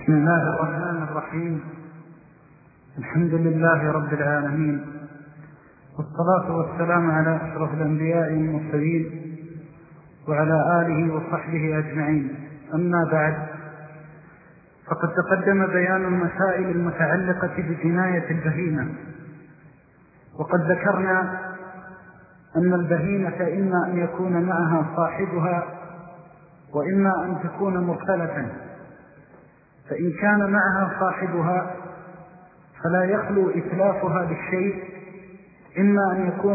بسم الله الرحمن الرحيم. الحمد لله رب العالمين، والصلاة والسلام على أشرف الأنبياء والمرسلين وعلى آله وصحبه أجمعين. أما بعد، فقد تقدم بيان المسائل المتعلقة بجناية البهيمة، وقد ذكرنا أن البهيمة إما أن يكون معها صاحبها وإما أن تكون مرسلة. فإن كان معها صاحبها فلا يخلو إتلافها بالشيء، إما أن يكون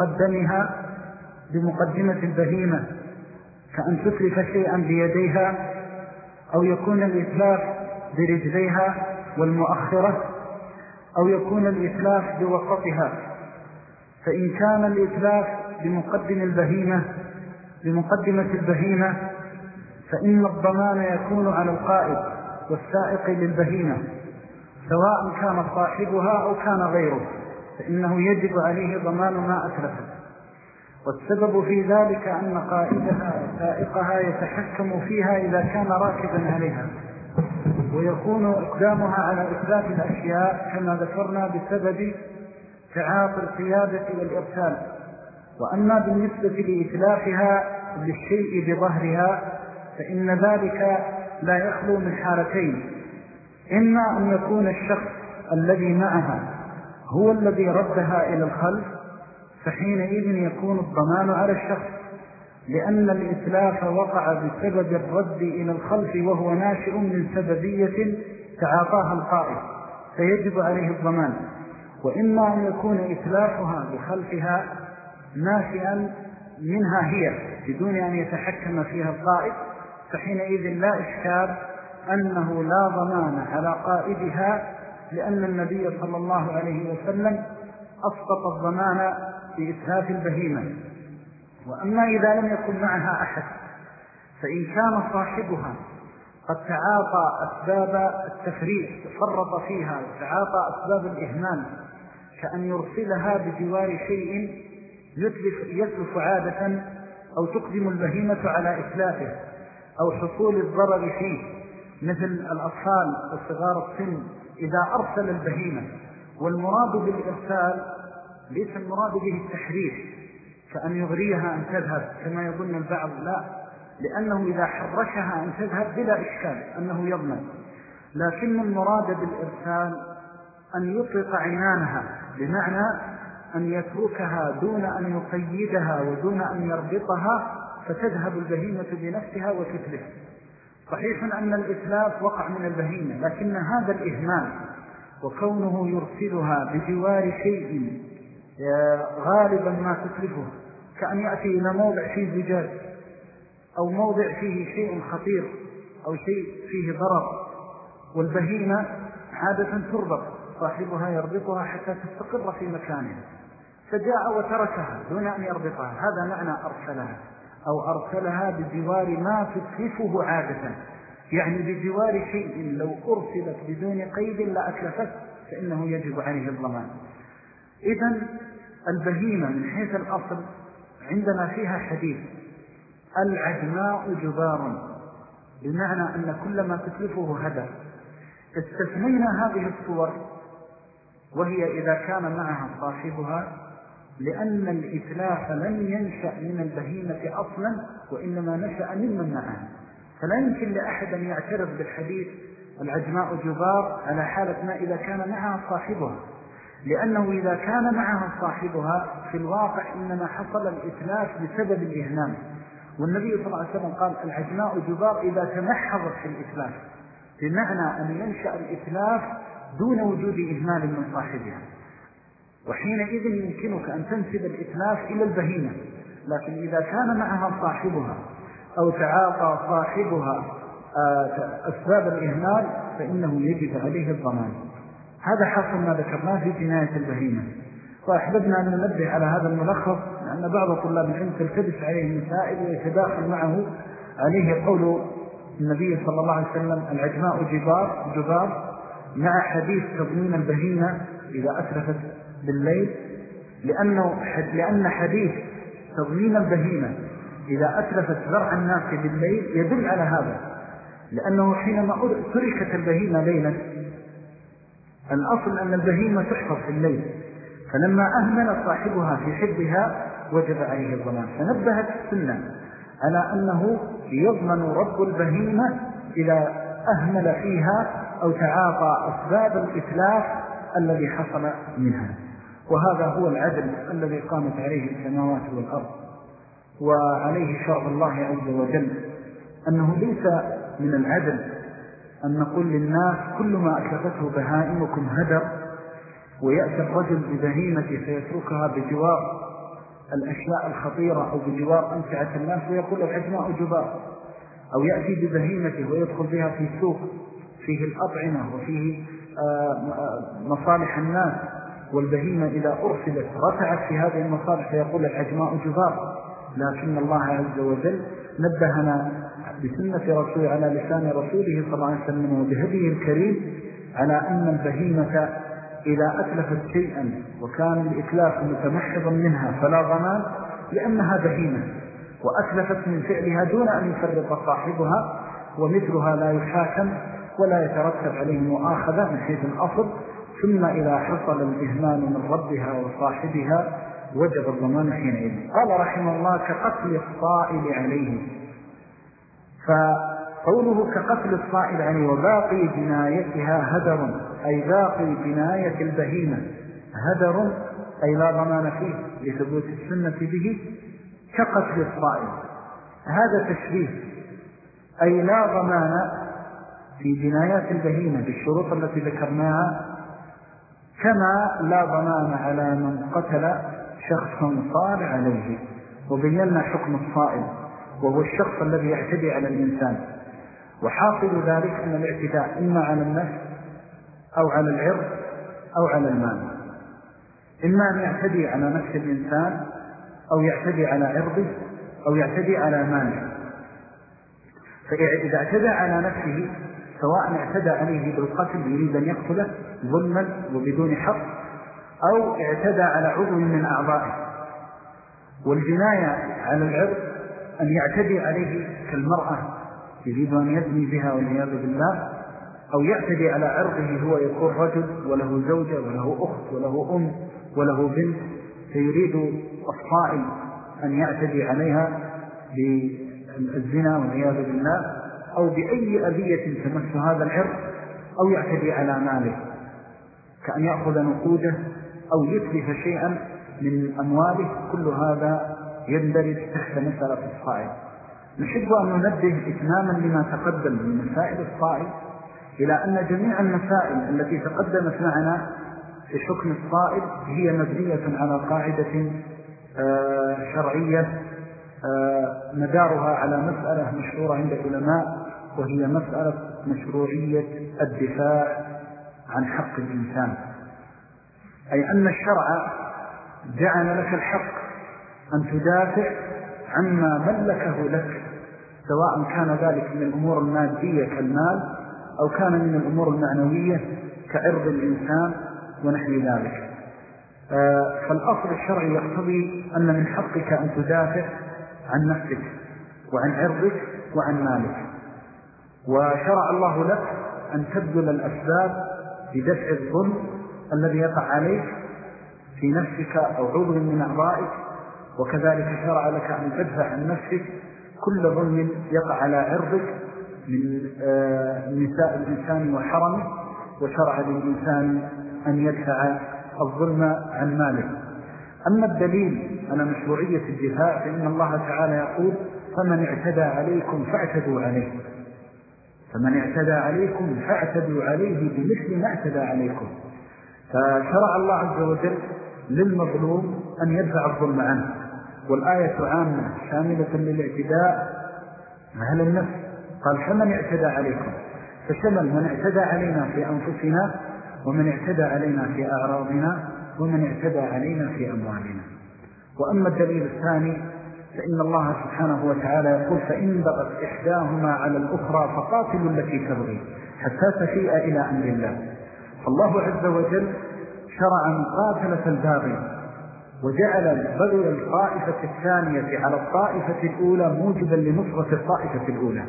بمقدمة البهيمة كأن تتلف شيئا بيديها، أو يكون الإتلاف برجليها والمؤخرة، أو يكون الإتلاف بوسطها. فإن كان الإتلاف بمقدمة البهيمة فإن الضمان يكون على القائد والسائق للبهيمة، سواء كان صاحبها أو كان غيره، فإنه يجب عليه ضمان ما أتلفت. والسبب في ذلك أن قائدها وسائقها يتحكم فيها إذا كان راكبا عليها، ويكون إقدامها على إتلاف الأشياء كما ذكرنا بسبب تعاطي القيادة والإرسال. وأما بالنسبة لإتلافها للشيء بظهرها فإن ذلك لا يخلو من حالتين: إما أن يكون الشخص الذي معها هو الذي ردها إلى الخلف، فحينئذ يكون الضمان على الشخص، لأن الإتلاف وقع بسبب الرد إلى الخلف وهو ناشئ من سببية تعاطاها القائد، فيجب عليه الضمان. وإما أن يكون إتلافها بخلفها ناشئا منها هي بدون أن يتحكم فيها القائد، فحينئذ لا إشكال أنه لا ضمان على قائدها، لأن النبي صلى الله عليه وسلم أسقط الضمان بإتلاف البهيمة. وأما إذا لم يكن معها أحد، فإن كان صاحبها قد تعاطى أسباب التفريط فرط فيها وتعاطى أسباب الإهمال، كأن يرسلها بجوار شيء يتلف عادة، أو تقدم البهيمة على إتلافه، أو حصول الضرر فيه، مثل الأطفال وصغار السن إذا أرسل البهيمة. والمراد بالإرسال ليس المراد به التحريش كأن يغريها أن تذهب كما يظن البعض، لا، لأنه إذا حرشها أن تذهب بلا إشكال أنه يضمن، لكن المراد بالإرسال أن يطلق عنانها، بمعنى أن يتركها دون أن يقيدها ودون أن يربطها، فتذهب البهيمة بنفسها وتتلف. صحيح أن الإتلاف وقع من البهيمة، لكن هذا الإهمال وكونه يرسلها بجوار شيء غالبا ما تتلفه، كأن يأتي إلى موضع فيه زجاج، أو موضع فيه شيء خطير، أو شيء فيه ضرر، والبهيمة عادة تربط، صاحبها يربطها حتى تستقر في مكانها، فجاء وتركها دون أن يربطها، هذا معنى أرسلها، أو أرسلها بجوار ما تتلفه عادة، يعني بجوار شيء لو أرسلت بدون قيد لأتلفت، فإنه يجب عليه الضمان. إذن البهيمة من حيث الأصل عندنا فيها حديث: العجماء جبار، بمعنى أن كل ما تتلفه هدر. استثنينا هذه الصور وهي إذا كان معها صاحبها، لأن الإتلاف لم ينشأ من البهيمة أصلا، وإنما نشأ ممن معها، فلا يمكن لأحد أن يعترض بالحديث العجماء جبار على حالة ما إذا كان معها صاحبها، لأنه إذا كان معها صاحبها في الواقع إنما حصل الإتلاف بسبب الإهمال، والنبي صلى الله عليه وسلم قال: العجماء جبار إذا تمحضت في الإتلاف، بمعنى أن ينشأ الإتلاف دون وجود إهمال من صاحبها، وحينئذ يمكنك أن تنسب الإتلاف إلى البهيمة. لكن إذا كان معها صاحبها أو تعاطى صاحبها أسباب الإهمال فإنه يجب عليه الضمان. هذا حصل ما ذكرناه في جناية البهيمة. وأحببنا أن ننبه على هذا الملخص، لأن بعض طلاب العلم تلتبس عليه مسائل ويتداخل معه عليه قول النبي صلى الله عليه وسلم: العجماء جبار، مع حديث تضمين البهيمة إذا أتلفت بالليل، لأن حديث تضمين البهيمة إذا أتلفت زرع الناس بالليل يدل على هذا، لأنه حينما تركت البهيمة ليلا، الأصل أن البهيمة تحفظ في الليل، فلما أهمل صاحبها في حفظها وجب عليه الضمان. فنبهت السنة على أنه يضمن رب البهيمة إذا أهمل فيها أو تعاطى أسباب الإتلاف الذي حصل منها. وهذا هو العدل الذي قامت عليه السماوات والأرض، وعليه شرع الله عز وجل، أنه ليس من العدل أن نقول للناس كل ما أكلفته بهائمكم هدر، ويأتي الرجل ببهيمته فيتركها بجوار الأشياء الخطيرة أو بجوار أمتعة الناس ويقول العجماء جبار، أو يأتي ببهيمته ويدخل بها في سوق فيه الأطعمة وفيه مصالح الناس، والبهيمة إذا أرسلت رفعت في هذه المصالح فيقول العجماء جبار. لكن الله عز وجل نبهنا بسنة رسوله على لسان رسوله صلى الله عليه وسلم وبهديه الكريم على أن البهيمة إذا أتلفت شيئا وكان الإتلاف متمحضا منها فلا ضمان، لأنها بهيمة وأتلفت من فعلها دون أن يفرط صاحبها، ومثلها لا يحاكم ولا يترتب عليه مؤاخذة من حيث الأصل. ثم إذا حصل الإهمال من ربها وصاحبها وجب الضمان حينئذ. قال رحمه الله كقتل الصائل عليه. فقوله كقتل الصائل عليه وباقي جنايتها هدر، أي باقي جناية البهيمة هدر، أي لا ضمان فيه لثبوت السنة به، كقتل الصائل. هذا تشبيه، أي لا ضمان في جنايات البهيمة بالشروط التي ذكرناها، كما لا ضمان على من قتل شخصا صار عليه. وبينا حكم الصائل وهو الشخص الذي يعتدي على الإنسان، وحاصل ذلك أن الاعتداء إما على النفس أو على العرض أو على المال، إما أن يعتدي على نفس الإنسان أو يعتدي على عرضه أو يعتدي على ماله. فإذا اعتدى على نفسه سواء اعتدى عليه بالقتل يريد أن يقتله ظلما وبدون حق، أو اعتدى على عضو من أعضائه. والجناية على العرض أن يعتدي عليه كالمرأة يريد أن يزني بها والعياذ بالله، أو يعتدي على عرضه هو يكون رجل وله زوجة وله أخت وله أم وله بنت، فيريد الصائل أن يعتدي عليها بالزنا والعياذ بالله أو بأي أذية تمس هذا العرض، أو يعتدي على ماله كأن يأخذ نقوده أو يتلف شيئا من أمواله. كل هذا يندرج تحت مسألة الصائل. نحب أن ننبه إتماما لما تقدم من مسائل الصائل إلى أن جميع المسائل التي تقدمت معنا في حكم الصائل هي مبنية على قاعدة شرعية مدارها على مسألة مشهورة عند العلماء، وهي مسألة مشروعية الدفاع عن حق الإنسان. أي أن الشرع جعل لك الحق أن تدافع عما ملكه لك، سواء كان ذلك من الأمور المادية كالمال أو كان من الأمور المعنوية كعرض الإنسان ونحو ذلك. فالأصل الشرعي يقتضي أن من حقك أن تدافع عن نفسك وعن عرضك وعن مالك، وشرع الله لك أن تبذل الأسباب بدفع الظلم الذي يقع عليك في نفسك أو عضو من أعضائك، وكذلك شرع لك أن تدفع عن نفسك كل ظلم يقع على عرضك من نساء الإنسان وحرمه، وشرع للإنسان أن يدفع الظلم عن ماله. أما الدليل على مشروعية الدفاع فإن الله تعالى يقول فمن اعتدى عليكم فاعتدوا عليه، فمن اعتدى عليكم فاعتدوا عليه بمثل ما اعتدى عليكم. فشرع الله عز وجل للمظلوم أن يدفع الظلم عنه، والآية عامة شاملة للاعتداء على النفس. قال فمن اعتدى عليكم، فشمل من اعتدى علينا في أنفسنا، ومن اعتدى علينا في أعراضنا، ومن اعتدى علينا في أموالنا. وأما الدليل الثاني فإن الله سبحانه وتعالى يقول فإن بغت إحداهما على الأخرى فقاتلوا التي تبغي حتى تفيء إلى أمر الله. فالله عز وجل شرع مقاتلة الباغي، وجعل بذل الطائفة الثانية على الطائفة الأولى موجبا لنصرة الطائفة الأولى.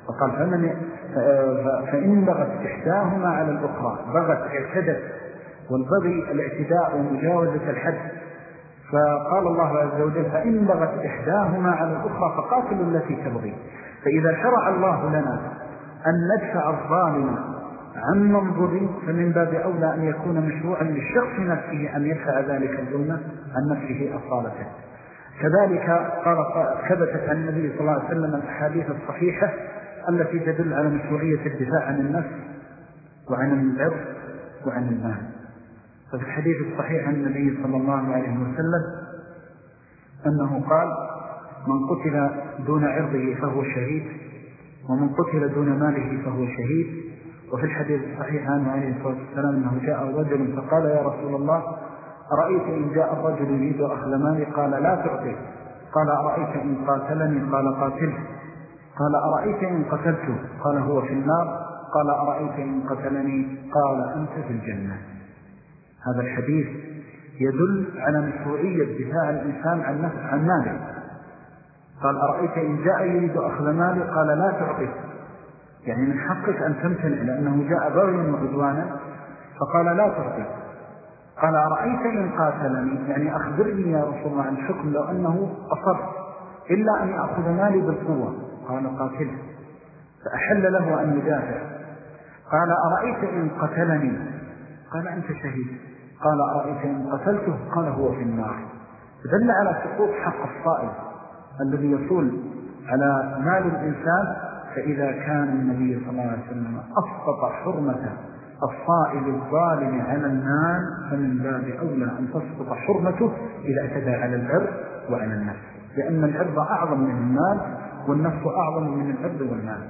فقال فإن بغت إحداهما على الأخرى، بغت اعتدت، والبغي الاعتداء ومجاوزة الحد. فقال الله عز وجل فإن بغت إحداهما على الأخرى فقاتلوا التي تبغي. فإذا شرع الله لنا أن ندفع الظالم عن منظر، فمن باب أولى أن يكون مشروعا للشخص نفسه أن يدفع ذلك الظلم عن نفسه أصالته. كذلك ثبتت عن النبي صلى الله عليه وسلم الأحاديث الصحيحة التي تدل على مشروعية الدفاع عن النفس وعن العرض وعن المال. ففي الحديث الصحيح عن النبي صلى الله عليه وسلم أنه قال من قتل دون عرضه فهو شهيد، ومن قتل دون ماله فهو شهيد. وفي الحديث الصحيح عنه عليه الصلاة والسلام أنه جاء رجل فقال يا رسول الله أرأيت إن جاء الرجل يريد أخذ مالي؟ قال لا تعطيه. قال أرأيت إن قاتلني؟ قال قاتله. قال أرأيت إن قتلته؟ قال هو في النار. قال أرأيت إن قتلني؟ قال أنت في الجنة. هذا الحديث يدل على مشروعية دفاع الإنسان عن نفسه عن ماله. قال أرأيت إن جاء يريد أخذ مالي؟ قال لا تعطيه، يعني من حقك أن تمتنع لأنه جاء بغيا وعدوانا، فقال لا تعطيه. قال أرأيت إن قاتلني؟ يعني أخبرني يا رسول الله عن الحكم لو أنه أصر إلا أن يأخذ مالي بالقوة. قال قاتله، فأحل له أن يدافع. قال أرأيت إن قتلني؟ قال أنت شهيد. قال أرأيت إن قتلته؟ قال هو في النار. دل على سقوط حق الصائل الذي يصول على مال الإنسان. فإذا كان النبي صلى الله عليه وسلم أسقط حرمة الصائل الظالم على المال، فمن باب أولى أن تسقط حرمته إذا اعتدى على العرض وعلى النفس، لأن العرض أعظم من المال والنفس أعظم من العرض والمال.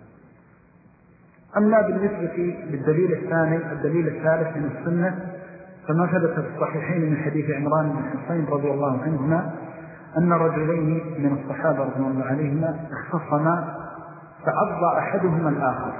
أما بالنسبة للدليل الثاني، الدليل الثالث من السنة، فما ثبت في الصحيحين من حديث عمران بن حسين رضي الله عنهما أن رجلين من الصحابة رضي الله عليهما اختصما فعض أحدهما الآخر،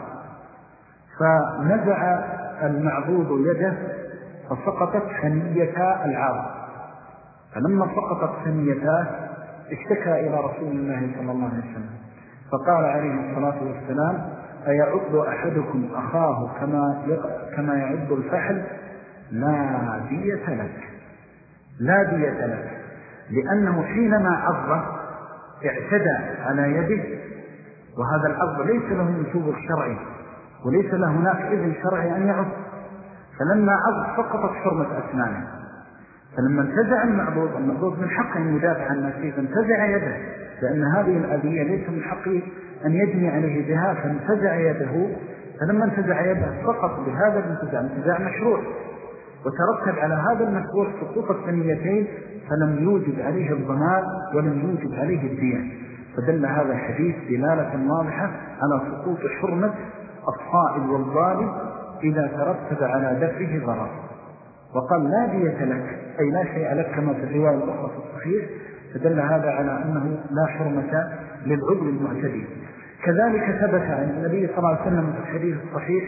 فنزع المعضوض يده فسقطت ثنيتا العاض. فلما سقطت ثنيتاه اشتكى إلى رسول الله صلى الله عليه وسلم، فقال عليه الصلاة والسلام أيعض أحدكم أخاه كما يعض الفحل؟ لا دية لك، لا دية لك، لأنه حينما عض اعتدى على يده، وهذا العض ليس له نشوب شرعي وليس له هناك إذن شرعي أن يعض، فلما عض سقطت حرمة أسنانه. فلما انتزع المعضوض من حقه أن يدافع عن نفسه فانتزع يده، لأن هذه الأذية ليس من حقه أن يجني عليه بها، فانتزع يده. فلما انتزع يده سقط بهذا الانتزاع مشروع، وترتب على هذا المشروع سقوط الثنيتين، فلم يوجد عليه الضمان ولم يوجد عليه الدية. فدل هذا الحديث دلالة واضحة على سقوط حرمة الصائل والظالم إذا ترتب على دفعه ضرر. وقال لا دية لك، أي لا شيء لك كما في الرواية الأخرى في الصحيح، فدل هذا على أنه لا حرمة للعضو المعتدي. كذلك ثبت عن النبي صلى الله عليه وسلم في الحديث الصحيح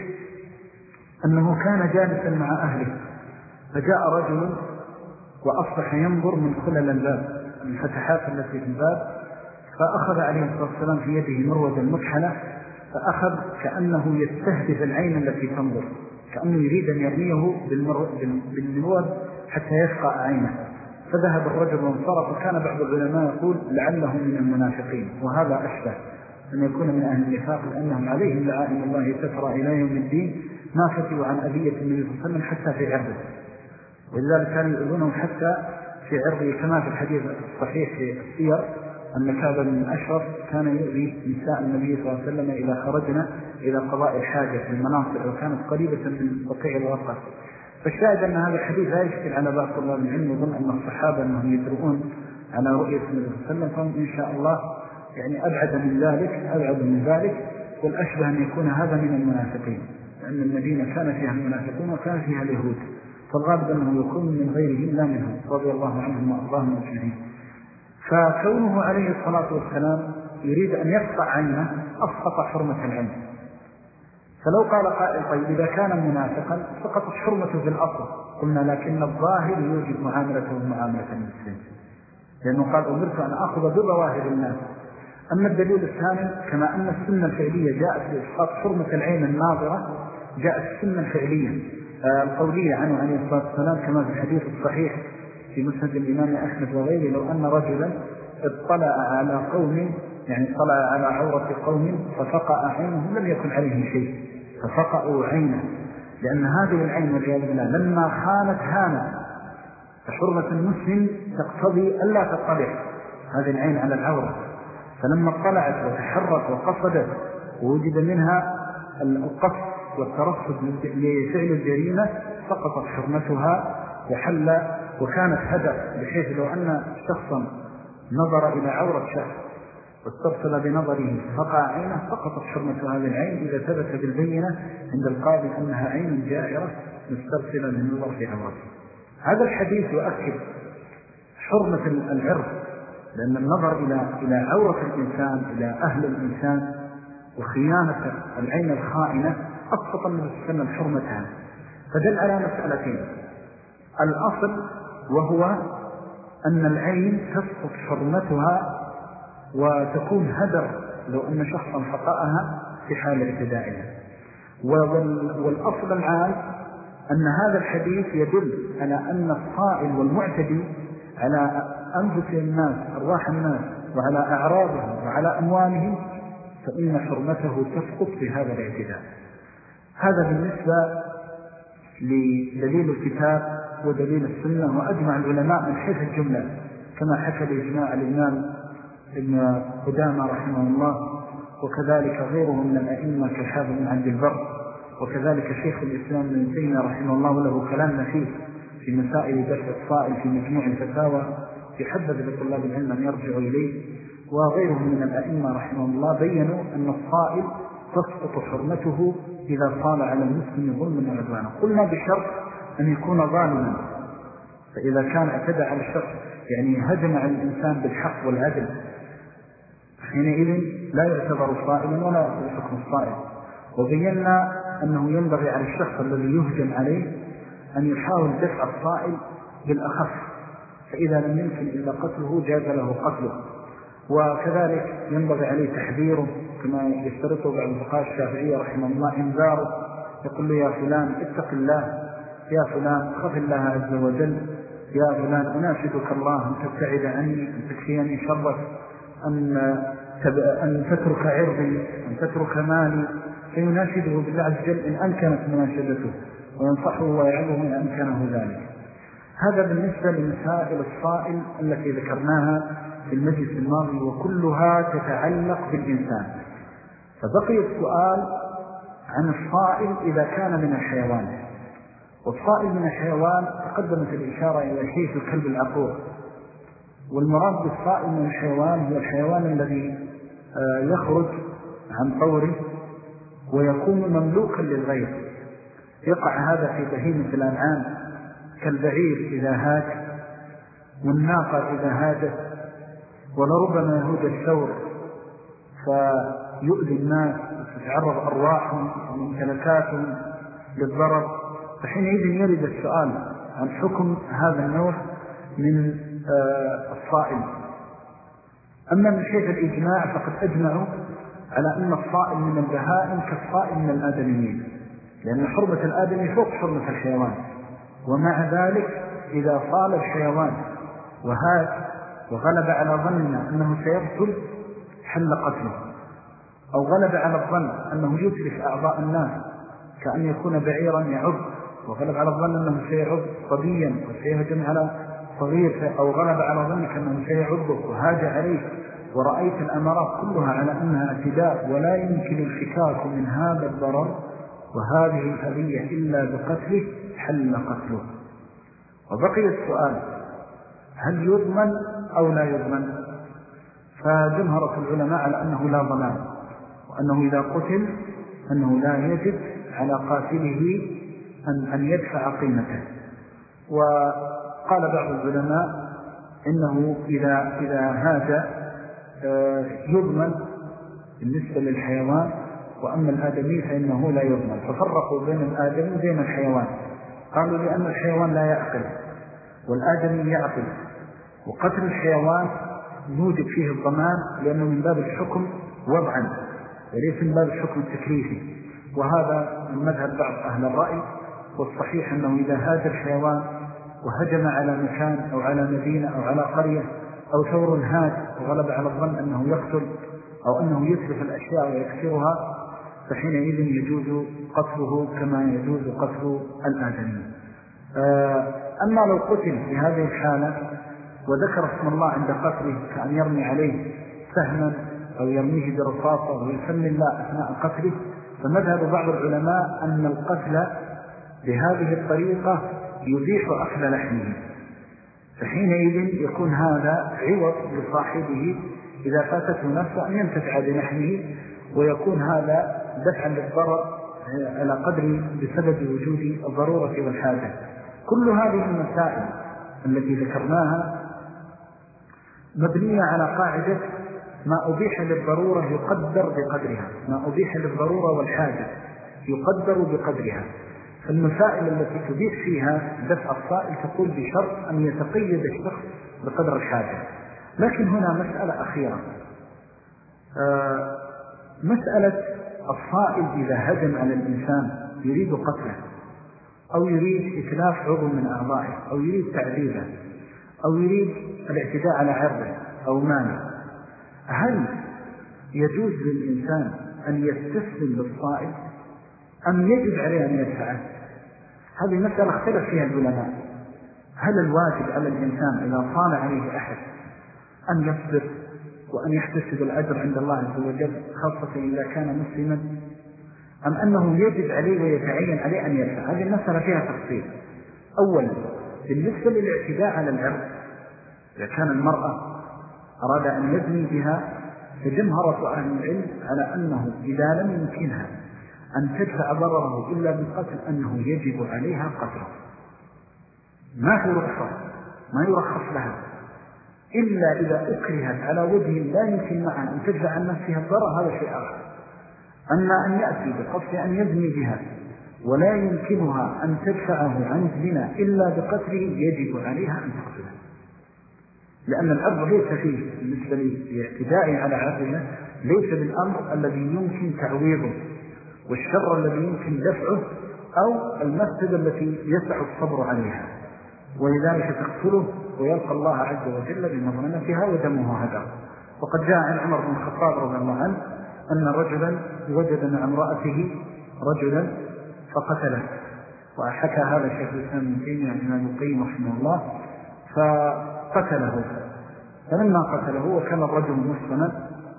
أنه كان جالسا مع أهله، فجاء رجل وأصبح ينظر من خلال الباب، من فتحات التي في الباب، فأخذ عليه الصلاة والسلام في يده مروة المكحلة، فأخذ كأنه يستهدف العين التي تنظر، كأنه يريد أن يرميه بالمروة حتى يفقع عينه. فذهب الرجل وانصرف، وكان بعض العلماء يقول لعله من المنافقين، وهذا أشبه أن يكون من أهل النفاق، لأنهم عليهم لعائن الله تترى إلى يوم الدين ما فتوا عن أذية النبي صلى الله عليه وسلم حتى في عرضه، ولذلك كانوا يؤذونه حتى في عرضه، كما في الحديث الصحيح في السير أن كعب بن أشرف كان يؤذي نساء النبي صلى الله عليه وسلم إذا خرجنا إلى قضاء الحاجة في المناصر، وكانت قريبة من بقيع الغرقة. فالشاهد أن هذا الحديث لا يشكل على بعض طلاب العلم، يظن أن الصحابة أنهم يدرؤون على رؤية النبي صلى الله عليه وسلم، فهم إن شاء الله يعني أبعد من ذلك، والأشبه أن يكون هذا من المنافقين، لأن المدينة كان فيها المنافقون وكان فيها اليهود، فالغالب أنه يكون من غيرهم لا منهم رضي الله عنهم وأرضاهم أجمعين. فكونه عليه الصلاة والسلام يريد أن يقطع عينه أسقط حرمة العين. فلو قال قائل طيب إذا كان منافقا سقطت حرمته في الأصل، قلنا لكن الظاهر يوجب معاملته ومعاملة المسلم، لأنه قال أمرت أن أخذ بظواهر الناس. أما الدليل الثاني كما أن السنة الفعلية جاءت لإسقاط حرمة العين الناظرة، جاءت السنة الفعلية القولية عنه عليه الصلاة والسلام كما في الحديث الصحيح في مسند الإمام أحمد وغيره: لو أن رجلا اطلع على قوم، يعني اطلع على عورة قوم ففقأ عينه لم يكن عليه شيء، ففقأوا عينه، لأن هذه العين والعياذ بالله لما خانت هانت. فحرمة المسلم تقتضي ألا تطلع هذه العين على العورة، فلما اطلعت وتحرك وقصدت ووجد منها القصد والترصد لفعل الجريمة سقطت حرمتها وحل، وكانت هدف، بحيث لو أن شخصا نظر إلى عورة شخص واسترسل بنظره فقع عينه سقطت حرمة هذه العين إذا ثبت بالبينة عند القاضي أنها عين جائرة مسترسلة للنظر في عورته. هذا الحديث يؤكد حرمة العرض، لأن النظر إلى عورة الإنسان، إلى أهل الإنسان، وخيانة العين الخائنة أسقط من السنة حرمتها. فدل على مسألتين: الأصل وهو أن العين تسقط حرمتها وتكون هدر لو أن شخصا فقأها في حال اعتدائها، والأصل العام أن هذا الحديث يدل على أن الصائل والمعتدي على أنفس الناس، أرواح الناس، وعلى أعراضهم وعلى أموالهم، فإن حرمته تسقط في هذا الاعتداء. هذا بالنسبة لدليل الكتاب ودليل السنة، وأجمع العلماء من حيث الجملة كما حكى بإجماع الإمام ابن قدامة رحمه الله، وكذلك غيره من الأئمة كالحافظ بن عبد البر، وكذلك شيخ الإسلام ابن تيمية رحمه الله له كلام نفيس في مسائل دفع الصائل في مجموع الفتاوى يحبذ لطلاب العلم أن يرجعوا إليه، وغيرهم من الأئمة رحمه الله بيّنوا أن الصائل تسقط حرمته إذا صال على المسلم ظلما وعدوانا. قلنا بشرط أن يكون ظالما، فإذا كان اعتدى على الشخص يعني هجم على الإنسان بالحق والعدل حينئذ لا يعتبر صائلا ولا يأخذ حكم الصائل. وبينا أنه ينبغي على الشخص الذي يهجم عليه أن يحاول دفع الصائل بالأخف، فإذا لم يمكن إلا قتله جاز له قتله. وكذلك ينبغي عليه تحذيره كما يشترطه بعض الفقهاء الشافعية رحمه الله، إنذاره، يقول له: يا فلان اتق الله، يا فلان خف الله عز وجل، يا فلان أناشدك الله أن تبتعد عني، أن تكفيني شرك، أن تترك عرضي، أن تترك مالي. فيناشده بالله عز وجل إن أمكنت مناشدته، وينصحه ويعظه إن أمكنه ذلك. هذا بالنسبة لمسائل الصائل التي ذكرناها في المجلس الماضي، وكلها تتعلق بالإنسان. فبقي السؤال عن الصائل إذا كان من الحيوان. والصائل من الحيوان تقدمت الإشارة إلى شيء في الكلب العقور، والمراد بالصائل من الحيوان هو الحيوان الذي يخرج عن طوره ويكون مملوكا للغير. يقع هذا في بهيمة الأنعام كالبعير إذا هاج، والناقة إذا هاجت، ولربما يهود الثور فيؤذي الناس وتتعرض أرواحهم وممتلكاتهم للضرر. فحينئذ يرد السؤال عن حكم هذا النوع من الصائل. أما من حيث الإجماع فقد أجمعوا على أن الصائل من البهائم كالصائل من الآدميين، لأن حرمة الآدمي فوق حرمة الحيوان. ومع ذلك إذا صال الحيوان وهاج وغلب على ظننا أنه سيقتل حل قتله، أو غلب على الظن أنه يتلف أعضاء الناس كأن يكون بعيرا يعض، وغلب على الظن أنه سيعض صبيا وسيهجم على صغير، أو غلب على ظنك أنه سيعضك وهاج عليك، ورأيت الأمارات كلها على أنها اعتداء ولا يمكن الفكاك من هذا الضرر وهذه الأذية إلا بقتله، حل قتله. وبقي السؤال: هل يضمن أو لا يضمن؟ فجمهرة العلماء على أنه لا ضمان، وأنه إذا قتل أنه لا يجب على قاتله أن يدفع قيمته. وقال بعض العلماء إنه إذا هاج يضمن بالنسبة للحيوان، وأما الآدمي فإنه لا يضمن. ففرقوا بين الآدمي وبين الحيوان، قالوا لأن الحيوان لا يأكل والآدمي يعقل، وقتل الحيوان نوجد فيه الضمان لأنه من باب الحكم وضعا وليس من باب الحكم التكليفي، وهذا من مذهب بعض أهل الرأي. والصحيح أنه إذا هاجر حيوان وهجم على مكان أو على مدينة أو على قرية أو ثور هاج وغلب على الظن أنه يقتل أو أنه يتلف الأشياء ويكسرها، فحينئذ يجوز قتله كما يجوز قتل الآدمي. أما لو قتل في هذه الحالة وذكر اسم الله عند قتله كأن يرمي عليه سهما أو يرميه برصاصة ويسمي الله أثناء قتله، فمذهب بعض العلماء أن القتل بهذه الطريقة يبيح أكل لحمه، فحينئذ يكون هذا عوض لصاحبه إذا فاتته نفسه أن ينتفع بلحمه، ويكون هذا دفعا للضرر على قدر بسبب وجود الضرورة والحاجة. كل هذه المسائل التي ذكرناها مبنية على قاعدة ما أبيح للضرورة يقدر بقدرها، ما أبيح للضرورة والحاجة يقدر بقدرها. فالمسائل التي تبيح فيها دفع الصائل تقول بشرط أن يتقيد الشخص بقدر الحاجة. لكن هنا مسألة أخيرة، مسألة الصائل إذا هجم على الإنسان يريد قتله أو يريد إتلاف عضو من أعضائه أو يريد تعذيبه أو يريد الاعتداء على عرضه أو ماله، هل يجوز للإنسان أن يستسلم للصائل أم يجب عليه أن يدفعه؟ هذه مسألة اختلف فيها العلماء. هل الواجب على الإنسان إذا صال عليه أحد أن يصبر وأن يحتسب الأجر عند الله عز وجل خاصة إذا كان مسلما، أم أنه يجب عليه ويتعين عليه أن يدفع؟ هذه المسألة فيها تفصيل. أولا بالنسبة للاعتداء على العرض، إذا كان المرأة أراد أن يبني بها، فجمهرة أهل العلم على أنه إذا لم يمكنها أن تدفع ضرره إلا بالقتل أنه يجب عليها قتله، ما في رخصة، ما يرخص لها إلا إذا أكرهت على وجه لا يمكن معها أن تدفع عن نفسها الضرر، هذا شيء آخر. أما أن يأتي بقصد أن يبني بها ولا يمكنها أن تدفعه عن الزنا إلا بقتله، يجب عليها أن تقتله، لأن الأمر ليس فيه بالنسبة لاعتداء على عرضها ليس بالأمر الذي يمكن تعويضه والشر الذي يمكن دفعه أو المفسدة التي يسع الصبر عليها، ولذلك تقتله ويلقى الله عز وجل بمظلمتها ودمه هدر. وقد جاء عن عمر بن الخطاب رضي الله عنه أن رجلا وجد مع امرأته رجلا فقتله، وحكى هذا شيخ الإسلام ابن تيمية عن ابن القيم رحمه الله، فقتله. فلما قتله وكان الرجل مسلما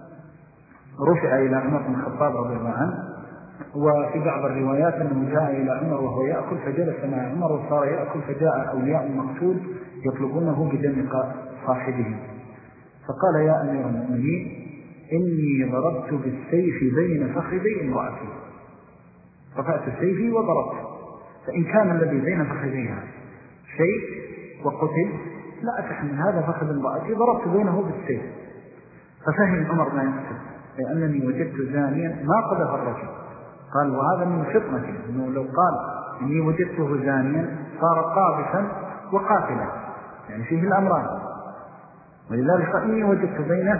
رفع إلى عمر بن الخطاب رضي الله عنه، وفي بعض الروايات أنه جاء إلى عمر وهو يأكل فجلس مع عمر وصار يأكل، فجاء أولياء المقتول يطلبونه بدم صاحبه، فقال يا أمير المؤمنين إني ضربت بالسيف بين فخذي امرأتي، رفعت سيفي وضربت، فإن كان الذي بين فخذيها شيء وقتل لا أتحمل هذا فخذ امرأتي، ضربت بينه بالسيف. ففهم عمر ما يقصد، لأنني وجدت زانيا ما قذف الرجل. قال وهذا من فطنته، أنه لو قال إني وجدته زانيا صار قاذفا وقاتلا، يعني فيه الأمران. ولذلك قال إني وجدت بين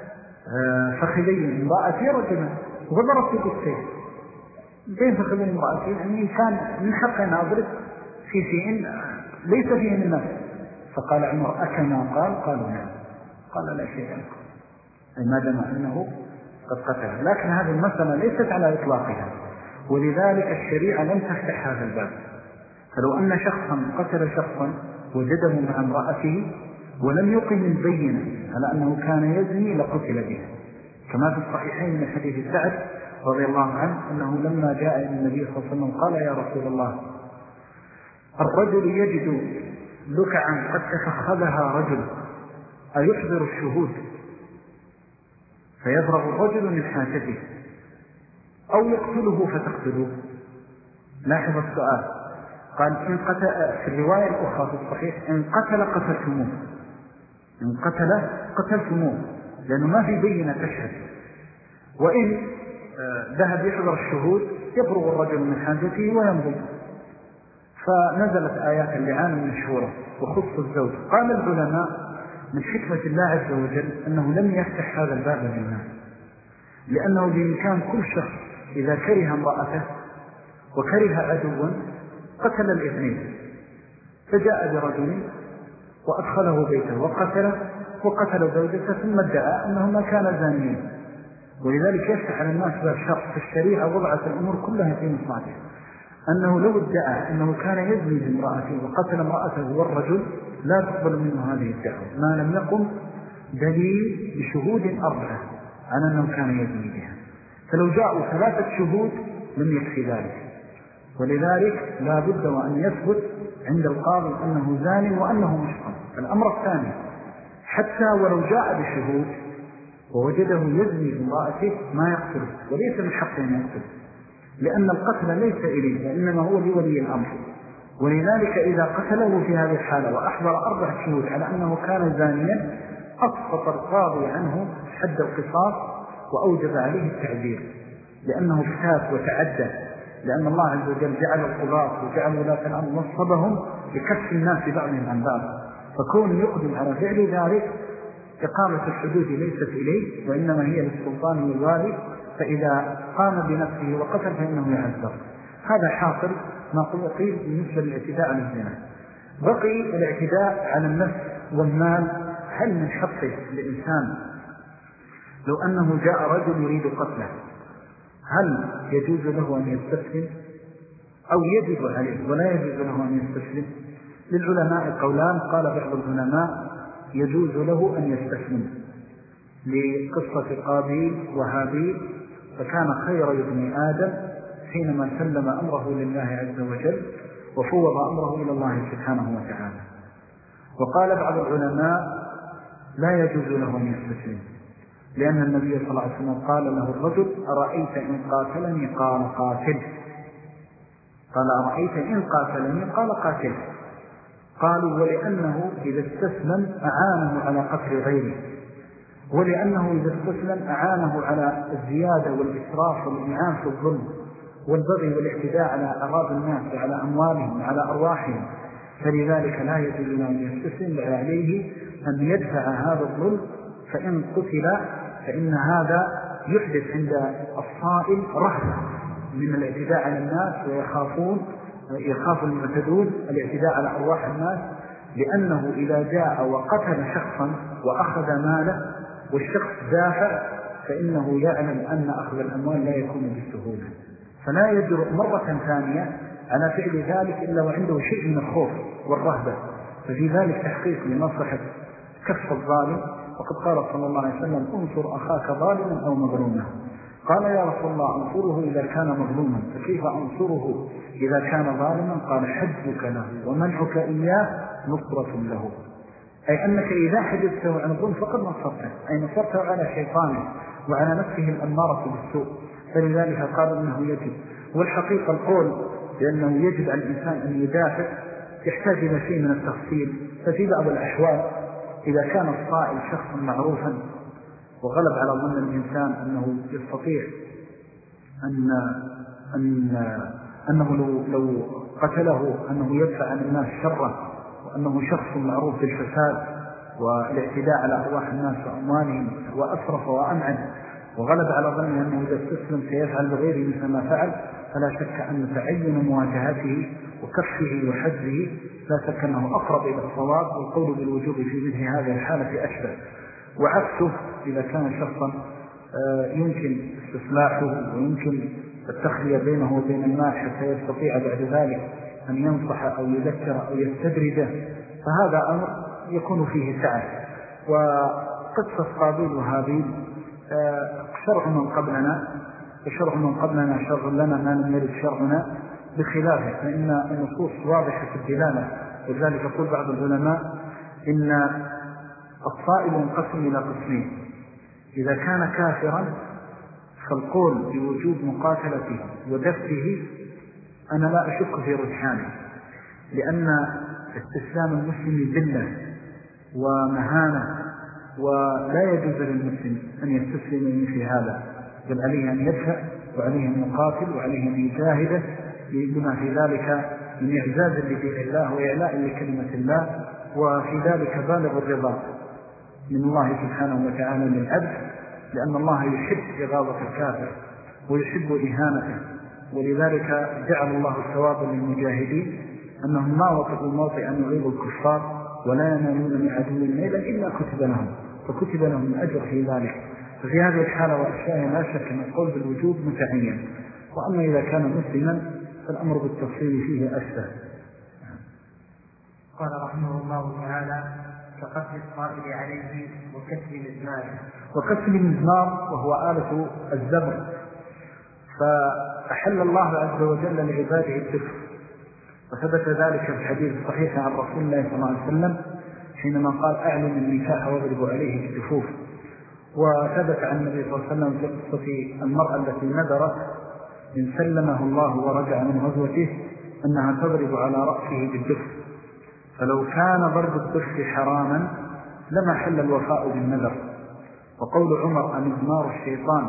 فخذي امرأتي رجلا وضربت بالسيف بين فخذي امرأتي، يعني إنسان من حق أن أضرب في شيء ليس فيه من نفس. فقال عمر أكما قال؟ قالوا نعم. قال لا شيء لكم، أي ما دام أنه قد قتل. لكن هذه المسألة ليست على إطلاقها، ولذلك الشريعة لم تفتح هذا الباب. فلو أن شخصا قتل شخصا وجده مع امرأته ولم يقم البينة على أنه كان يزني لقتل به، كما في الصحيحين من حديث سعد رضي الله عنه أنه لما جاء إلى النبي صلى الله عليه وسلم قال يا رسول الله الرجل يجد لكعا قد تفخذها رجل أيحضر الشهود فيضرب الرجل من حاجته أو يقتله فتقتلوه؟ لاحظ السؤال. قال إن قتل، في الرواية الأخرى في الصحيح إن قتل قتلتموه، إن قتل قتلتموه، لأنه ما في بينة تشهد. وإن ذهب يحضر الشهود يفرغ الرجل من حاجته ويمضي. فنزلت آيات اللعان المشهورة وخص الزوج. قال العلماء من حكمة الله عز وجل أنه لم يفتح هذا الباب للناس، لأنه بإمكان كل شخص إذا كره امرأته وكره عدوا قتل الاثنين، فجاء برجل وأدخله بيته وقتله وقتل زوجته ثم ادعى أنهما كانا زانيين. ولذلك يفتح على الناس باب شر. فالشريعة وضعت الأمور كلها في مصلحته، أنه لو ادعى أنه كان يزني بامرأته وقتل امرأته والرجل لا تقبل منه هذه الدعوة ما لم يقم دليل بشهود أربعة على أنه كان يزني بها. فلو جاءوا 3 شهود لم يكفي ذلك، ولذلك لا بد وأن يثبت عند القاضي أنه زاني وأنه محصن. الأمر الثاني، حتى ولو جاء بشهود ووجده يزني بامرأته ما يقتله، وليس من حقه أن يقتله، لأن القتل ليس إليه وإنما هو لولي الأمر. ولذلك إذا قتله في هذه الحالة وأحضر 4 شهود على أنه كان زانيا أسقط القاضي عنه حد القصاص وأوجب عليه التعذير، لأنه افتات وتعدى، لأن الله عز وجل جعل القضاة وجعل ولاة الأمر نصبهم لكف الناس بعضهم عن بعض، فكون يقدم على فعل ذلك إقامة الحدود ليست إليه وإنما هي للسلطان والوالي، فإذا قام بنفسه وقتل فإنه يعذر. هذا حاصل ما قيل بالنسبة للاعتداء على الزنا. بقي الاعتداء على النفس والمال. هل من حقه الإنسان لو أنه جاء رجل يريد قتله هل يجوز له أن يستسلم أو يجب عليه ولا يجوز له أن يستسلم؟ للعلماء قولان. قال بعض العلماء يجوز له أن يستسلم لقصة قابيل وهابيل، فكان خير ابن آدم حينما سلم أمره لله عز وجل وفوض أمره إلى الله سبحانه وتعالى. وقال بعض العلماء لا يجوز له أن يستسلم، لأن النبي صلى الله عليه وسلم قال له الرجل أرأيت إن قاتلني؟ قال قاتل. قال أرأيت إن قاتلني؟ قال قاتل. قالوا ولأنه إذا استسلم أعانه على قتل غيره، ولأنه إذا استسلم أعانه على الزيادة والإسراف والإنعام في الظلم والبغي والاعتداء على أعراض الناس وعلى أموالهم وعلى أرواحهم، فلذلك لا يجوز له أن يستسلم، بل عليه أن يدفع هذا الظلم، فإن قتل فإن هذا يحدث عند الصائل رهبة من الاعتداء على الناس، ويخاف المعتدون الاعتداء على أرواح الناس، لأنه إذا جاء وقتل شخصا وأخذ ماله والشخص دافع فإنه يعلم أن أخذ الأموال لا يكون بالسهولة، فلا يجرؤ مرة ثانية على فعل ذلك إلا وعنده شيء من الخوف والرهبة. ففي ذلك تحقيق لمصلحة كف الظالم. وقد قال صلى الله عليه وسلم انصر أخاك ظالما أو مظلوما. قال يا رسول الله أنصره إذا كان مظلوما، فكيف أنصره إذا كان ظالما؟ قال حجك له ومنعك إياه نصرة له، أي أنك إذا حدثته عن الظلم فقد نصرته، أي نصرته على شيطانه وعلى نفسه الأمارة بالسوء. فلذلك قال إنه يجب. والحقيقة القول بأنه يجب على الإنسان أن يدافع يحتاج إلى شيء من التفصيل. ففي بعض الأحوال إذا كان الصائل شخصا معروفا وغلب على ظن الإنسان أنه يستطيع أنه لو قتله أنه يدفع عن الناس شره، وأنه شخص معروف بالفساد والاعتداء على أرواح الناس وأموالهم وأسرف وأمعن، وغلب على ظنه أنه إذا استسلم سيفعل بغيره مثل ما فعل، فلا شك أن تعين مواجهته وكفه وحجه لا شك أنه أقرب إلى الصواب، والقول بالوجوب في مثل هذه الحالة أشبه. وعكسه إذا كان شخصا يمكن استصلاحه ويمكن التخلية بينه وبين الناس حتى يستطيع بعد ذلك أن ينصح أو يذكر أو يستدرجه، فهذا أمر يكون فيه سعة. وقصة قابيل وهابيل شرع من قبلنا، وشرع من قبلنا شرع لنا ما لم يرد شرعنا بخلافه، فإن النصوص واضحة في الدلالة. وذلك يقول بعض العلماء إن الصائل ينقسم إلى قسمين: إذا كان كافرا فالقول بوجوب مقاتلته ودفعه أنا لا أشك في رجحانه، لأن استسلام المسلم ذلة ومهانة، ولا يجوز للمسلم أن يستسلم مثل هذا، بل عليه أن يدفع وعليه أن يقاتل وعليه أن يجاهده بما في ذلك من إعزاز لدين الله وإعلاء لكلمة الله، وفي ذلك بالغ الرضا من الله سبحانه وتعالى للعبد، لأن الله يحب إغاظة الكافر ويحب إهانته، ولذلك جعل الله الثواب للمجاهدين أنهم ما وطئوا موطئ أن يغيظوا الكفار ولا ينالون من عدو نيلا إلا كتب لهم، فكتب لهم الأجر في ذلك. ففي هذه الحالة وأشياء لا شك أن القول بالوجوب متعين. وأما إذا كان مسلما فالأمر بالتفصيل فيه أشبه. قال رحمه الله تعالى: كقتل الطائر عليه وكسر المزمار. وكسر المزمار وهو آلة الزبر، فأحل الله عز وجل لعباده الدف، وثبت ذلك في الحديث الصحيح عن رسول الله صلى الله عليه وسلم حينما قال: أعلن النكاح واضربوا عليه بالدفوف. وثبت عن النبي صلى الله عليه وسلم في قصة المرأة التي نذرت إن سلمه الله ورجع من غزوته أنها تضرب على رأسه بالدف، فلو كان ضرب الدف حراما لما حل الوفاء بالنذر. وقول عمر المزمار الشيطان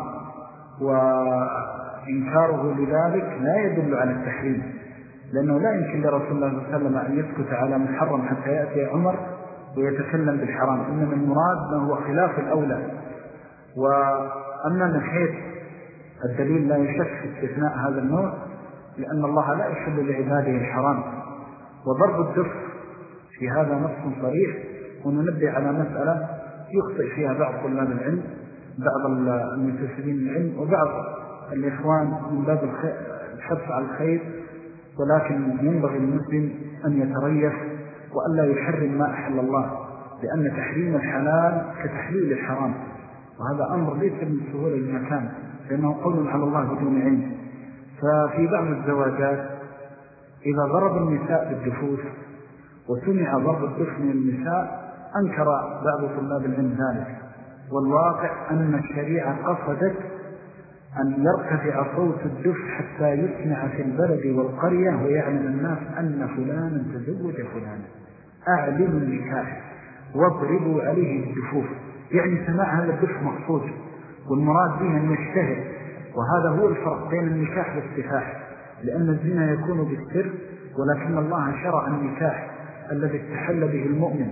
وإنكاره لذلك لا يدل على التحريم، لأنه لا يمكن لرسول الله صلى الله عليه وسلم أن يسكت على محرم حتى يأتي عمر ويتكلم بالحرام، إنما المراد ما هو خلاف الأولى. وأما من حيث الدليل لا يشك في استثناء هذا النوع، لأن الله لا يحل لعباده الحرام. وضرب الدف في هذا نص صريح. وننبه على مسألة يخطئ فيها بعض طلاب العلم، بعض المنتسبين للعلم، وبعض الإخوان من باب الحث على الخير، ولكن ينبغي المسلم أن يتريث وأن لا يحرم ما أحل الله، لأن تحريم الحلال كتحليل الحرام، وهذا أمر ليس من سهولة المكان، لأنه قول على الله بدون علم. ففي بعض الزواجات إذا ضرب النساء بالدفوف وسمع ضرب الدف من النساء أنكر بعض طلاب العلم ذلك، والواقع أن الشريعة قصدت أن يرتفع صوت الدف حتى يسمع في البلد والقرية ويعلم الناس أن فلانا تزوج فلانا، أعلنوا النكاح واضربوا عليه الدفوف. يعني سماع هذا الدف مقصود، والمراد به أن يشتهر. وهذا هو الفرق بين النكاح والسفاح، لأن الزنا يكون بالسر، ولكن الله شرع النكاح الذي استحل به المؤمن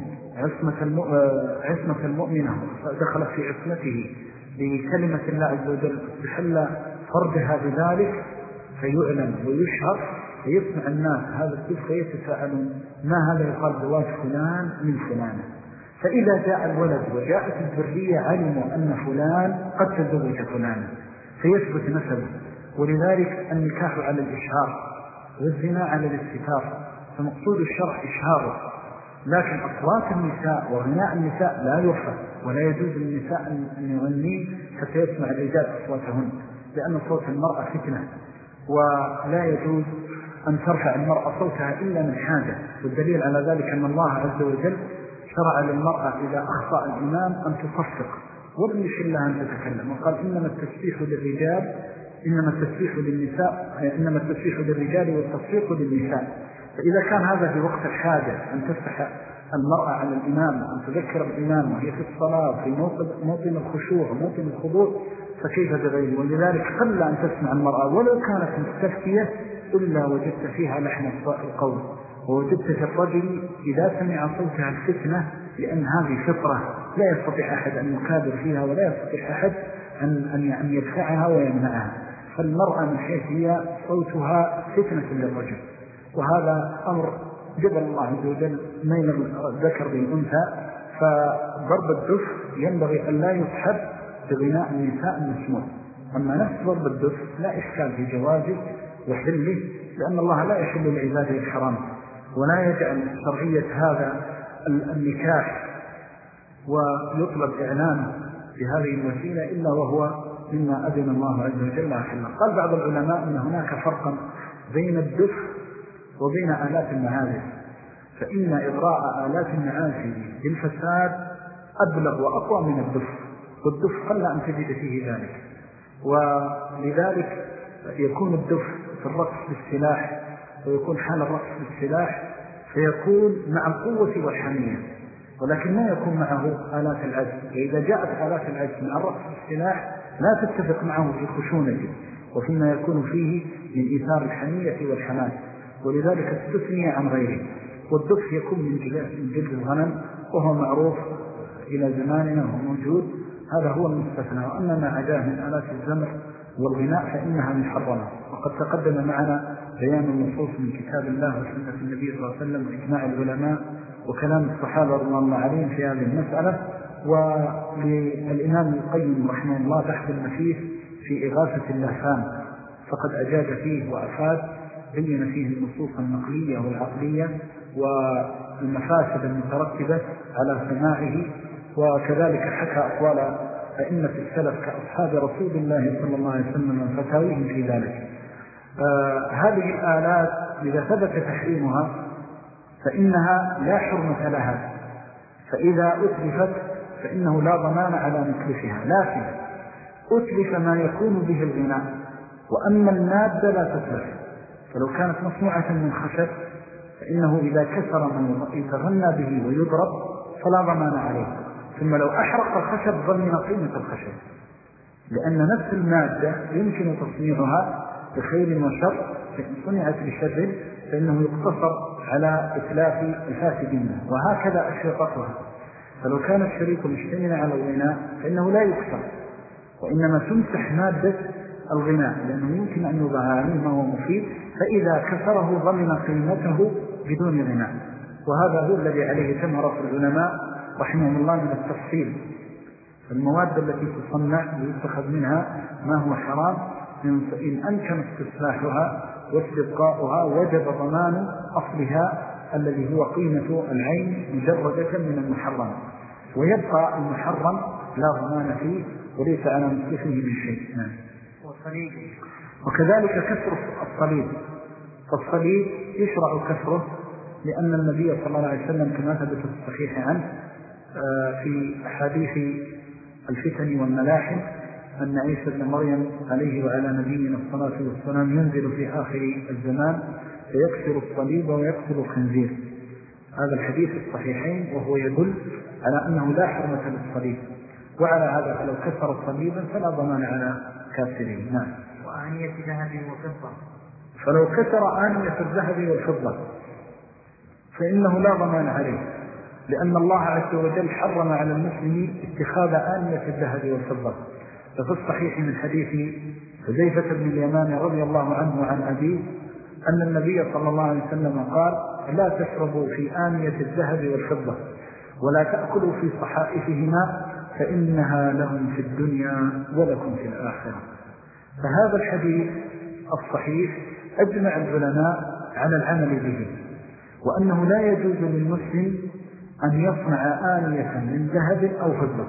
عصمة المؤمنة، دخل في عصمته بكلمة الله عز وجل، استحل فرجها بذلك فيعلن ويشهر فيسمع الناس هذا الدف فيتساءلون ما هذا؟ يقال زواج فلان من فلان. فإذا جاء الولد وجاءت الذرية علموا أن فلان قد تزوج فلانا فيثبت نسبه. ولذلك النكاح على الإشهار والزنا على الاستتار، فمقصود الشرع إشهاره. لكن أصوات النساء وغناء النساء لا يرفع، ولا يجوز للنساء أن يغنين حتى يسمع الرجال أصواتهن، لأن صوت المرأة فتنة، ولا يجوز أن ترفع المرأة صوتها إلا من حاجة. والدليل على ذلك أن الله عز وجل شرع للمرأة إذا أخطأ الإمام أن تصفق ولم يشل لها أن تتكلم، وقال إنما التسبيح للرجال إنما التسبيح للنساء، إنما التسبيح للرجال والتصفيق للنساء. فإذا كان هذا في وقت الحاجة أن تفتح المرأة على الإمام وأن تذكر الإمام وهي في الصلاة في موطن الخشوع وموطن الخضوع، فكيف بغيره؟ ولذلك قل أن تسمع المرأة ولو كانت مستفتية إلا وجدت فيها لحن القول، ووجدت في الرجل إذا سمع صوتها الفتنة، لأن هذه فطرة لا يستطيع أحد أن يكابر فيها ولا يستطيع أحد أن يدفعها ويمنعها. فالمرأة من حيث هي صوتها فتنة للرجل، وهذا أمر جبل الله عز وجل ميل الذكر بالأنثى. فضرب الدف ينبغي أن لا يسحب بغناء النساء المسموع. أما نفس ضرب الدف لا إشكال في جوازه وحله، لأن الله لا يحل لعباده الحرام، ولا يجعل شرعية هذا النكاح ويطلب إعلانه بهذه الوسيلة إلا وهو مما أذن الله عز وجل حله. قال بعض العلماء أن هناك فرقا بين الدف وبين آلات المعازف، فإن إغراء آلات المعازف بالفساد أبلغ وأقوى من الدف، والدف قل أن تجد فيه ذلك. ولذلك يكون الدف في الرقص بالسلاح، ويكون حال الرقص بالسلاح فيكون مع القوة والحمية، ولكن ما يكون معه آلات العزف. وإذا جاءت آلات العزف مع الرقص بالسلاح لا تتفق معه في خشونته وفيما يكون فيه من إيثار الحمية والحماس، ولذلك استثني عن غيره. والدف يكون من جلد الغنم، وهو معروف إلى زماننا وهو موجود هذا هو المستثنى. وأما ما عداه من آلات الزمر والغناء فإنها محرمة. وقد تقدم معنا بيان النصوص من كتاب الله وسنة النبي صلى الله عليه وسلم وإجماع العلماء وكلام الصحابة رضي الله عليهم في هذه المسألة. وللإمام القيم رحمه الله بحث المسيح في إغاثة اللهفان فقد أجاد فيه وأفاد، بين فيه النصوص النقلية والعقلية والمفاسد المترتبة على سماعه، وكذلك حكى أقوال أئمة السلف كأصحاب رسول الله صلى الله عليه وسلم وفتاويهم في ذلك. هذه الآلات إذا ثبت تحريمها فإنها لا حرمة لها، فإذا أتلفت فإنه لا ضمان على متلفها، لكن أتلف ما يكون به الغناء، وأما المادة لا تتلف. فلو كانت مصنوعة من خشب فإنه إذا كسر ما يتغنى به ويضرب فلا ضمان عليه. ثم لو أحرق الخشب ضمن قيمة الخشب، لأن نفس المادة يمكن تصنيعها بخير وشر، فإن صنعت بشر فإنه يقتصر على إتلاف الفاسد منه، وهكذا أشرطتها. فلو كان الشريك مشتملا على الغناء فإنه لا يكسر، وإنما تمسح مادة الغناء، لأنه يمكن أن يوضع عليه ما هو مفيد، فإذا كسره ضمن قيمته بدون غناء. وهذا هو الذي عليه جمهرة العلماء رحمهم الله من التفصيل. المواد التي تصنع ويتخذ منها ما هو حرام إن أمكن استصلاحها واستبقاؤها وجب ضمان أصلها الذي هو قيمة العين مجردة من المحرم، ويبقى المحرم لا ضمان فيه وليس على مصلحه من شيء. وكذلك كسر الصليب، فالصليب يشرع كسره لأن النبي صلى الله عليه وسلم كما ثبت في الصحيح عنه في حديث الفتن والملاحم أن عيسى بن مريم عليه وعلى نبينا الصلاة والسلام ينزل في آخر الزمان فيكسر الصليب ويقتل الخنزير. هذا الحديث الصحيحين، وهو يدل على أنه لا حرمة للصليب، وعلى هذا فلو كسر صليبا فلا ضمان على كاسره. نعم. وآنية ذهب وفضة، فلو كسر آنية الذهب والفضة فإنه لا ضمان عليه، لأن الله عز وجل حرم على المسلم اتخاذ آنية الذهب والفضة. ففي الصحيح من حديث حذيفة بن اليمان رضي الله عنه وعن أبيه أن النبي صلى الله عليه وسلم قال: لا تشربوا في آنية الذهب والفضة ولا تأكلوا في صحائفهما فإنها لهم في الدنيا ولكم في الآخرة. فهذا الحديث الصحيح أجمع العلماء على العمل به، وأنه لا يجوز للمسلم أن يصنع آنية من ذهب أو فضة،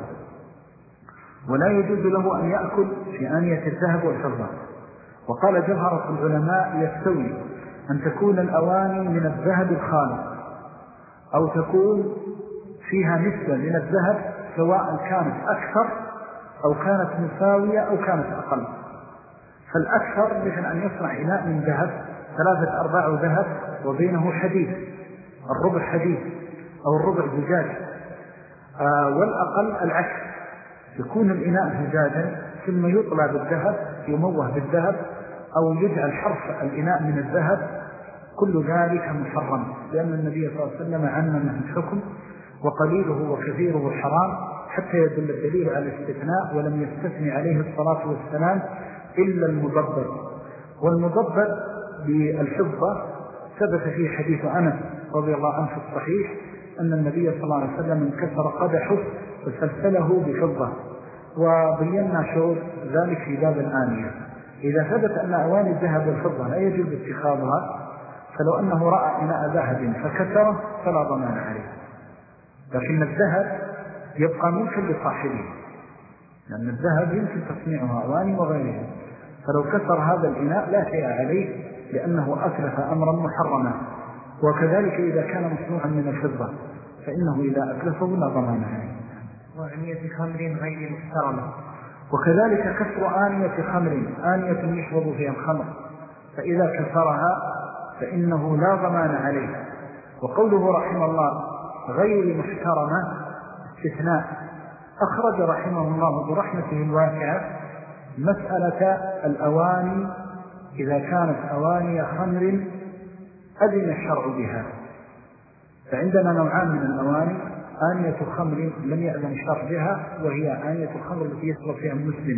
ولا يجوز له أن يأكل في آنية الذهب والفضة. وقال جمهرة العلماء: يستوي أن تكون الأواني من الذهب الخالص أو تكون فيها نسبة من الذهب، سواء كانت أكثر أو كانت مساوية أو كانت أقل. فالأكثر مثل أن يصنع إناء من ذهب 3/4 ذهب وبينه حديد، الربع حديد أو الربع زجاج. والأقل العكس، يكون الإناء زجاجا ثم يطلع بالذهب، يموه بالذهب، أو يجعل حرف الإناء من الذهب. كل ذلك محرم، لأن النبي صلى الله عليه وسلم عمم الحكم وقليله وكثيره حرام، حتى يدل الدليل على الاستثناء، ولم يستثني عليه الصلاة والسلام إلا المضبب. والمضبب بالفضة ثبت فيه حديث أنس رضي الله عنه في الصحيح أن النبي صلى الله عليه وسلم انكسر قدحه وسلسله بفضة، وبينا شعور ذلك في باب الآنية. إذا ثبت أن أواني الذهب والفضة لا يجوز اتخاذها، فلو أنه رأى إناء ذهب فكسره فلا ضمان عليه، لكن الذهب يبقى ملكا لصاحبه، لأن الذهب يمكن تصنيعها أواني وغيره. فلو كسر هذا الإناء لا شيء عليه، لأنه أتلف أمرا محرما. وكذلك إذا كان مصنوعا من الفضة فإنه إذا أتلفه لا ضمان عليه. وآنية خمر غير محترمة، وكذلك كسر آنية خمر، آنية يشرب فيها الخمر، فإذا كسرها فإنه لا ضمان عليه. وقوله رحمه الله غير محترمة استثناء. أخرج رحمه الله برحمته الواسعة مسألة الأواني، إذا كانت أواني خمر أذن الشرع بها. فعندنا نوعان من الأواني: آنية خمر لم يأذن شرع بها، وهي آنية الخمر التي يشرب فيها المسلم،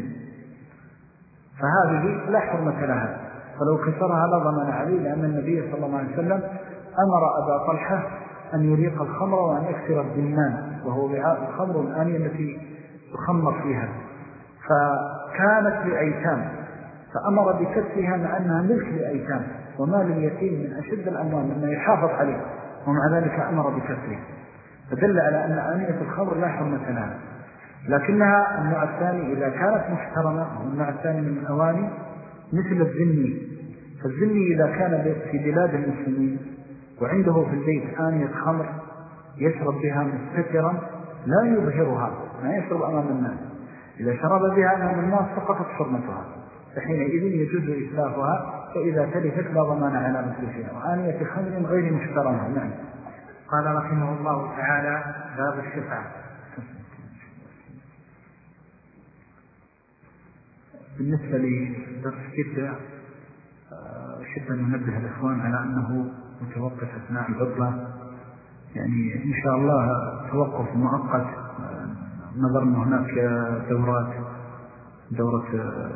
فهذه لا حرمة لها، فلو كسرها لا ضمان عليه، لأن النبي صلى الله عليه وسلم أمر أبا طلحة أن يريق الخمر وأن يكسر الدمان، وهو وعاء الخمر الآنية التي تخمر فيها، فكانت لأيتام فأمر بكسرها مع أنها ملك لأيتام، ومال اليتيم من أشد الأموال مما يحافظ عليه، ومع ذلك أمر بكسره، فدل على أن آنية الخمر لا حرمة لها. لكنها النوع الثاني إذا كانت محترمة، والنوع الثاني من الأواني مثل الذني، فالذني إذا كان في بلاد المسلمين وعنده في البيت آنية خمر يشرب بها مستترا لا يظهرها، ما يشرب أمام الناس، إذا شرب بها أمام الناس سقطت حرمتها، فحينئذ يجوز إسلافها، فإذا تلفت لا ضمان على مثلها، وآنية خمر غير محترمة. نعم. قال رحمه الله تعالى: باب الشفعة. بالنسبة لدرس جدة شبه ننبه الإخوان على أنه متوقف أثناء العطلة، يعني إن شاء الله توقف مؤقت، نظرنا هناك دورة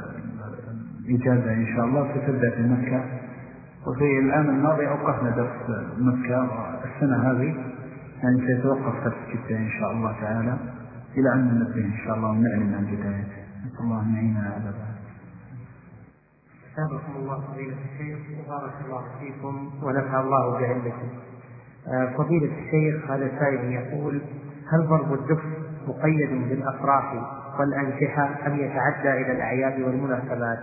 إجازة إن شاء الله ستبدأ في مكة، وفي العام الماضي أوقفنا درس مكة، السنة هذه يعني سيتوقف درس جدة إن شاء الله تعالى إلى أن ننبه إن شاء الله ونعلم عن بدايته. نسأل الله أن يعيننا على ذلك. أثابكم الله فضيلة الشيخ وبارك الله فيكم ونفع الله بعلمكم. فضيلة الشيخ، هذا سائل يقول: هل ضرب الدف مقيد بالأفراح والأنكحة أم يتعدى إلى الأعياد والمناسبات؟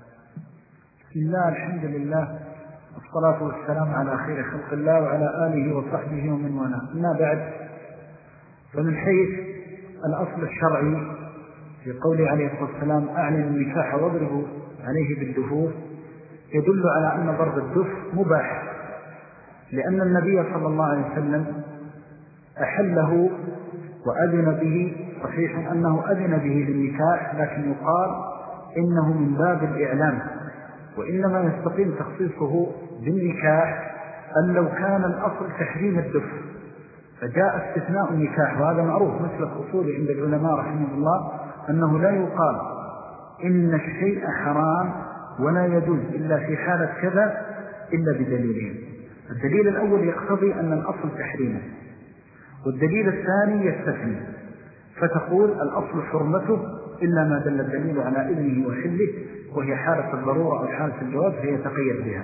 بسم الله، الحمد لله، والصلاة والسلام على خير خلق الله وعلى آله وصحبه ومن والاه. أما بعد، فمن حيث الأصل الشرعي في قوله عليه الصلاة والسلام: أعلن النكاح واضربوا عليه بالدفوف، يدل على أن ضرب الدف مباح، لأن النبي صلى الله عليه وسلم أحله وأذن به. صحيح أنه أذن به للنكاح، لكن يقال إنه من باب الإعلام، وإنما يستقيم تخصيصه بالنكاح أن لو كان الأصل تحريم الدف فجاء استثناء النكاح، وهذا معروف مثل الأصول عند العلماء رحمه الله، أنه لا يقال إن الشيء حرام ولا يجوز إلا في حالة كذا إلا بدليلين. الدليل الأول يقتضي أن الأصل تحريمه، والدليل الثاني يستثني، فتقول الأصل حرمته إلا ما دل الدليل على إذنه وحله، وهي حالة الضرورة أو حالة الجواز فيتقيد بها.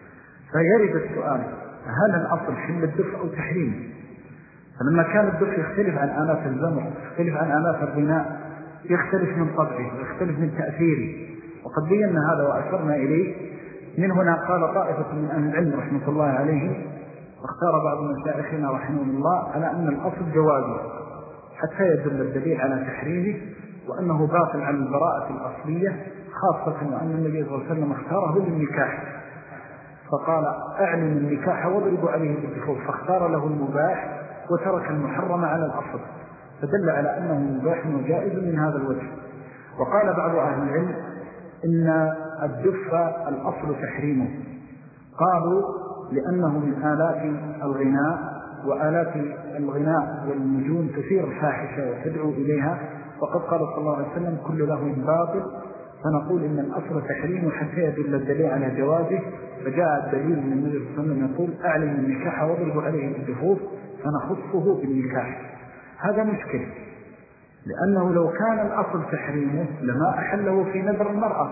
فيرد السؤال: هل الأصل حل الدف أو تحريمه؟ فلما كان الدف يختلف عن آلات الزمر، يختلف عن آلات الغناء، يختلف من طبعه ويختلف من تأثيره، وقد بينا هذا وأشرنا إليه. من هنا قال طائفة من أهل العلم رحمة الله عليه، واختار بعض مشايخنا رحمه الله على أن الأصل جوازه حتى يدل الدليل على تحريمه، وأنه باطل عن البراءة الأصلية، خاصة وأن النبي صلى الله عليه وسلم اختاره للنكاح، فقال: أعلن النكاح واضربوا عليه بالدفوف، فاختار له المباح وترك المحرم على الأصل، فدل على أنه مباح وجائز من هذا الوجه. وقال بعض أهل العلم إن الدف الأصل تحريمه، قالوا لأنه من آلات الغناء، وآلات الغناء والنجوم تثير الفاحشة وتدعو إليها، وقد قال صلى الله عليه وسلم: كل له باطل، فنقول إن الأصل تحريمه حتى يدل الدليل على جوازه. فجاء الدليل من النبي صلى الله عليه وسلم يقول: أعلن النكاح واضربوا عليه بالدفوف، فنخصه بالنكاح. هذا مشكل، لأنه لو كان الأصل تحريمه لما أحله في نذر المرأة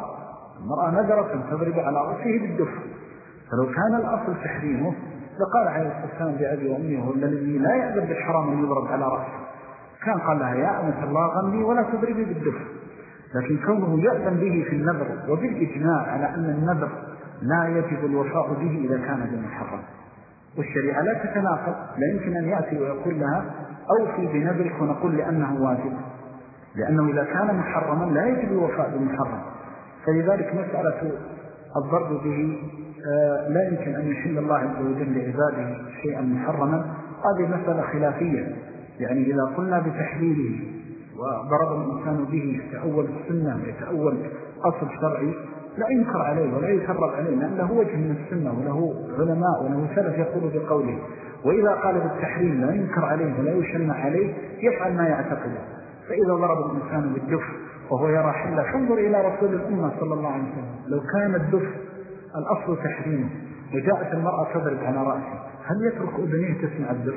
نذرت أن تضرب على رأسه بالدف، فلو كان الأصل تحريمه لقال عليه الصلاة والسلام بأبي وأمي: هو الذي لا يأذن بالحرام أن يضرب على رأسه، كان قال لها: يا أمة الله غني ولا تضربي بالدف. لكن كونه يأذن به في النذر، وبالإجماع على أن النذر لا يجب الوفاء به إذا كان بالمحرم، والشريعة لا تتناقض، لا يمكن أن يأتي ويقول لها: أوفي بنذرك، ونقول لأنه واجب، لأنه إذا كان محرما لا يجب الوفاء بالمحرم. فلذلك مسألة الضرب به لا يمكن أن يحل الله عز وجل لعباده شيئا محرما، هذه مسألة خلافية. يعني إذا قلنا بتحليله وضرب الإنسان به يتأول السنة ويتأول أصل شرعي لا ينكر عليه ولا يسرب عليه، لأن له وجه من السنة وله علماء وله سلف يقول بقوله. وإذا قال بالتحريم لا ينكر عليه ولا يشنع عليه يفعل ما يعتقده. فإذا ضرب الإنسان بالدف وهو يرى حلة فانظر إلى رسول الأمة صلى الله عليه وسلم، لو كان الدف الأصل تحريمه وجاءت المرأة تضرب على رأسه هل يترك أذنيه تسمع الدف؟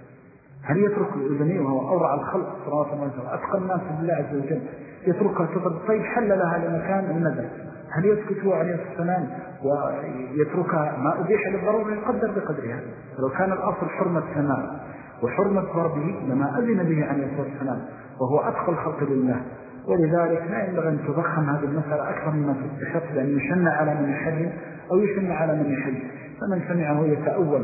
هل يترك أذنيه وهو أورع الخلق صلى الله عليه وسلم أتقى الناس بالله عز وجل يتركها تضرب؟ طيب حل لها لمكان الندى، هل يسكت عليه السلام ويتركها؟ ما أبيح للضرورة يقدر بقدرها. لو كان الأصل حرمة سماء وحرمة ضربه لما أذن به عليه الصلاة والسلام وهو أتقى الخلق لله. ولذلك لا ينبغي أن تضخم هذه المسألة أكثر مما تستحق، لأن يشنع على من يحرم أو يشنع على من يحل. فمن سمعه يتأول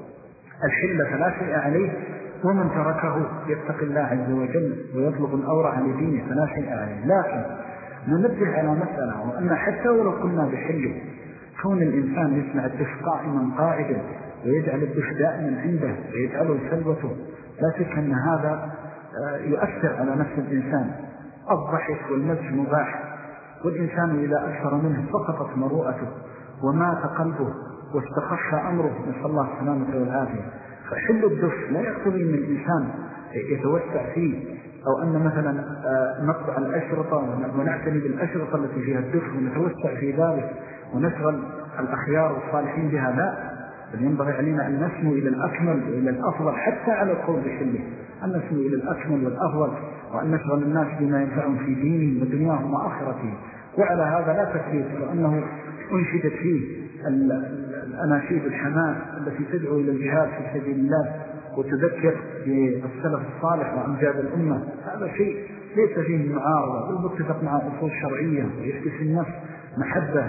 الحل فلا شيء عليه، ومن تركه يتقي الله عز وجل ويطلب الأورع لدينه فلا شيء عليه. لكن ننبه على مسألة، وأن حتى ولو كنا بحله كون الإنسان يسمع الدف قائما قاعدا ويجعل الدف دائما عنده ويجعله سلوته لا شك أن هذا يؤثر على نفس الإنسان. الضحك والمزح مباح، والإنسان إذا أكثر منه سقطت مروءته ومات قلبه واستخف أمره، نسأل الله السلامة والعافية. فحل الدف لا يقتضي من الإنسان يتوسع فيه، أو أن مثلا نقطع الأشرطة ونعتني بالأشرطة التي فيها الدف ونتوسع في ذلك ونشغل الأخيار والصالحين بها. لا، بل ينبغي علينا أن نسمو إلى الأكمل وإلى الأفضل حتى على القول بحله، أن نسمو إلى الأكمل والأفضل، وأن نشغل الناس بما ينفعهم في دينهم ودنياهم وآخرتهم. وعلى هذا لا تكليف، لأنه أنشدت فيه الأناشيد الحماس التي تدعو إلى الجهاد في سبيل الله وتذكر بالسلف الصالح وأمجاد الأمة. هذا شيء ليس فيه معارضة، بل متفق مع أصول شرعية ويحدث في النفس محبة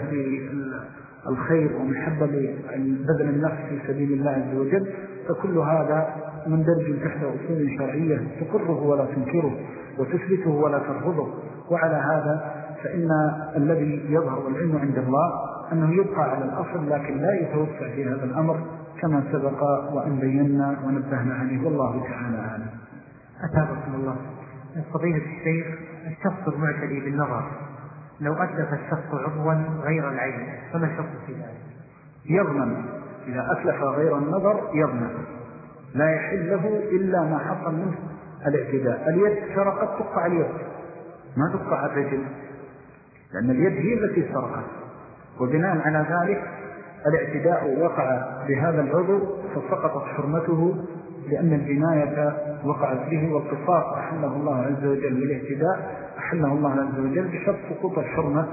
للخير ومحبة لبذل النفس في سبيل الله عز وجل. فكل هذا مندرج تحت أصول شرعية تقره ولا تنكره وتثبته ولا ترفضه. وعلى هذا فإن الذي يظهر العلم عند الله أنه يبقى على الأصل، لكن لا يتوسع في هذا الأمر كما سبق وأن بينا ونبهنا عليه، والله تعالى أعلم. أتابكم الله. فضيلة الشيخ، الشخص المعتدي بالنظر لو أتلف الشخص عضوا غير العين فما الشخص في ذلك؟ يضمن، إذا أتلف غير النظر يضمن، لا يحل له إلا ما حصل منه الاعتداء. اليد سرقت تقطع اليد ما تقطع الرجل، لأن اليد هي التي سرقت، وبناء على ذلك الاعتداء وقع بهذا العضو فسقطت حرمته، لأن الجناية وقعت به، والقصاص أحله الله عز وجل، والاعتداء أحله الله عز وجل بشرط سقوط الحرمة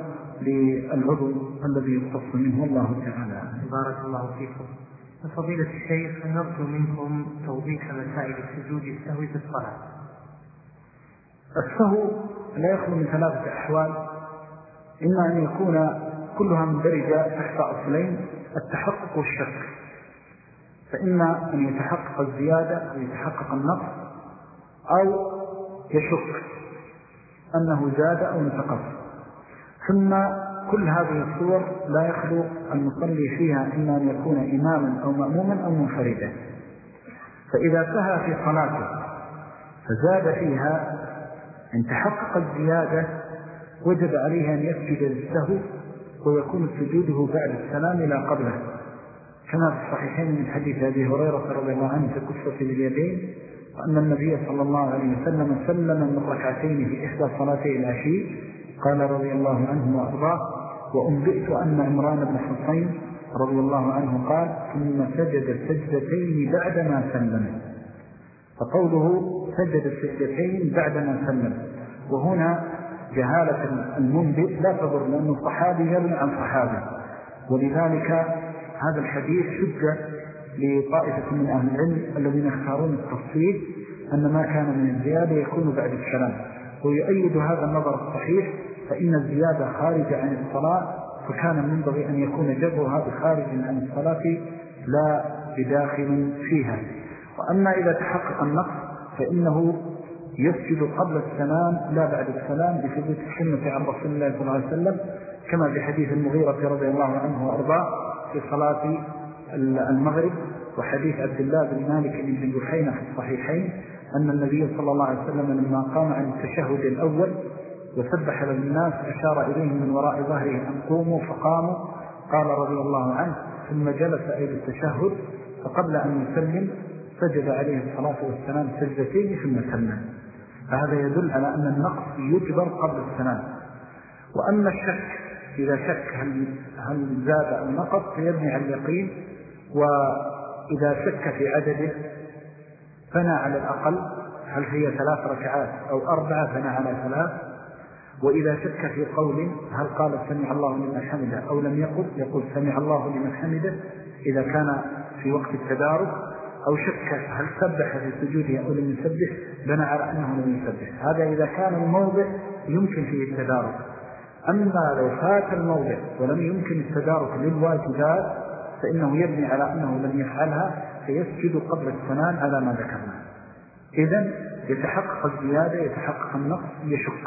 للعضو الذي يختص منه. الله تعالى. بارك الله فيكم. فضيلة الشيخ، نرجو منكم توضيح مسائل السجود السهوي في الصلاة. السهو لا يخلو من ثلاثة أحوال، إما أن يكون كلها مندرجة تحت أصلين: التحقق والشك، فإما أن يتحقق الزيادة أو يتحقق النقص، أو يشك أنه زاد أو نتقص. ثم كل هذه الصور لا يخلو المصلي فيها إما أن يكون إماما أو مأموما أو منفردا. فإذا سهى في صلاته فزاد فيها، إن تحقق الزيادة وجب عليه أن يسجد للسهو ويكون سجوده بعد السلام لا قبله، كما في الصحيحين من حديث أبي هريرة رضي الله عنه في قصة اليدين، وأن النبي صلى الله عليه وسلم سلم من ركعتين في إحدى صلاتي العشي، قال رضي الله عنه وأرضاه: وأنبئت أن عمران بن حصين رضي الله عنه قال: ثم سجد سجدتين بعدما سلم. فقوله سجد السجدتين بعدما سلم، وهنا جهالة المنبئ لا تضر، لأنه صحابي يروي عن صحابي، ولذلك هذا الحديث حجة لطائفة من أهل العلم الذين يختارون التفصيل أن ما كان من الزيادة يكون بعد السلام. ويؤيد هذا النظر الصحيح، فإن الزيادة خارج عن الصلاة، فكان ينبغي أن يكون جبرها بخارج عن الصلاة لا بداخل فيها. وأما إذا تحقق النقص فإنه يسجد قبل السلام لا بعد السلام، بثبوت السنة عن رسول الله صلى الله عليه وسلم، كما في حديث المغيرة رضي الله عنه وأرضاه في صلاة المغرب، وحديث عبد الله بن مالك بن جحينة في الصحيحين أن النبي صلى الله عليه وسلم لما قام عن التشهد الأول وسبح للناس أشار إليهم من وراء ظهره أن قوموا، فقاموا، قال رضي الله عنه: ثم جلس إلى التشهد فقبل أن يسلم سجد عليه الصلاة والسلام سجدتين ثم سلم، فهذا يدل على أن النقص يجبر قبل السلام. وأما الشك إذا شك هل زاد أو نقص فيبني على اليقين، وإذا شك في عدده فنى على الأقل هل هي 3 ركعات أو 4 فنى على 3. وإذا شك في قول هل قال سمع الله لمن حمده أو لم يقل سمع الله لمن حمده إذا كان في وقت التدارك، أو شك هل سبح في سجوده أو لم يسبح بنى على أنه لم يسبح. هذا إذا كان الموضع يمكن فيه التدارك. أما لو فات الموضع ولم يمكن التدارك للواجبات فإنه يبني على أنه لم يفعلها فيسجد قبل السلام على ما ذكرنا. إذن يتحقق الزيادة يتحقق النقص يشك.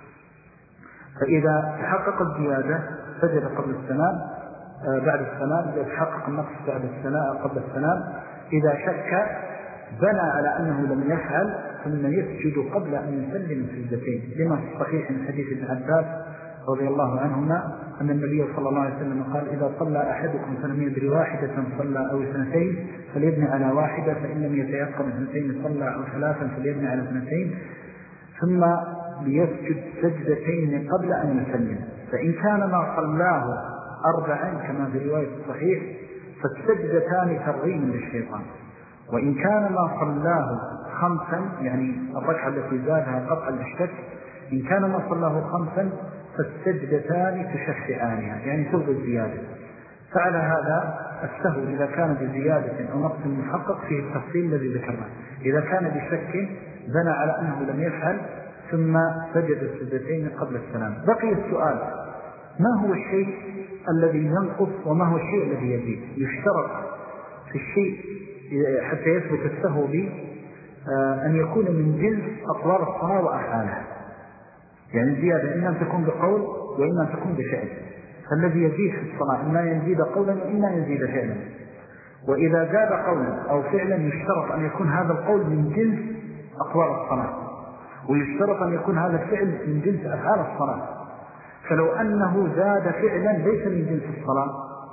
فإذا تحقق الزيادة سجد قبل السلام بعد السلام، يتحقق النقص بعد السلام قبل السلام. إذا شك بنى على أنه لم يفعل ثم يسجد قبل أن يسلم سجدتين، لما في الصحيح من حديث ابن عباس رضي الله عنهما أن النبي صلى الله عليه وسلم قال إذا صلى أحدكم فلم يدري واحدة صلى أو 2 فليبني على 1، فإن لم يتيقن 2 صلى أو 3 فليبني على 2، ثم ليسجد سجدتين قبل أن يسلم. فإن كان ما صلاه 4 كما في رواية الصحيح فالسجدتان ترغيم للشيطان، وإن كان ما صلاه 5 يعني الركعة التي زادها قطعا للشك، إن كان ما صلاه 5 فالسجدتان تشفعانها يعني تلغي الزيادة. فعلى هذا السهو إذا كان بزيادة أو نقص محقق فيه التفصيل الذي ذكرناه. إذا كان بشك بنى على أنه لم يفعل ثم سجد السجدتين قبل السلام. بقي السؤال: ما هو الشيء الذي ينقص وما هو الشيء الذي يزيد؟ يشترط في الشيء حتى يثبت السهو به أن يكون من جنس أطوار الصلاة وأفعالها، يعني زيادة إما أن تكون بقول وإما أن تكون بفعل. فالذي يزيد في الصلاة إما يزيد قولا وإما يزيد فعلا. وإذا زاد قولا أو فعلا يشترط أن يكون هذا القول من جنس أطوار الصلاة، ويشترط أن يكون هذا الفعل من جنس أفعال الصلاة. فلو أنه زاد فعلا ليس من جنس الصلاة،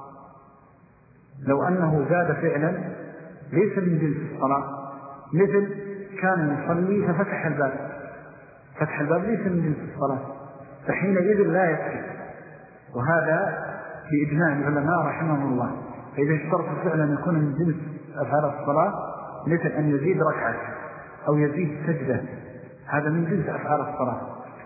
لو أنه زاد فعلا ليس من جنس الصلاة، مثل كان يصلي ففتح الباب، فتح الباب ليس من جنس الصلاة، فحينئذ لا يكفي. وهذا بإجماع العلماء رحمهم الله. فإذا اشترط الفعل أن يكون من جنس أفعال الصلاة مثل أن يزيد ركعة أو يزيد سجدة، هذا من جنس أفعال الصلاة.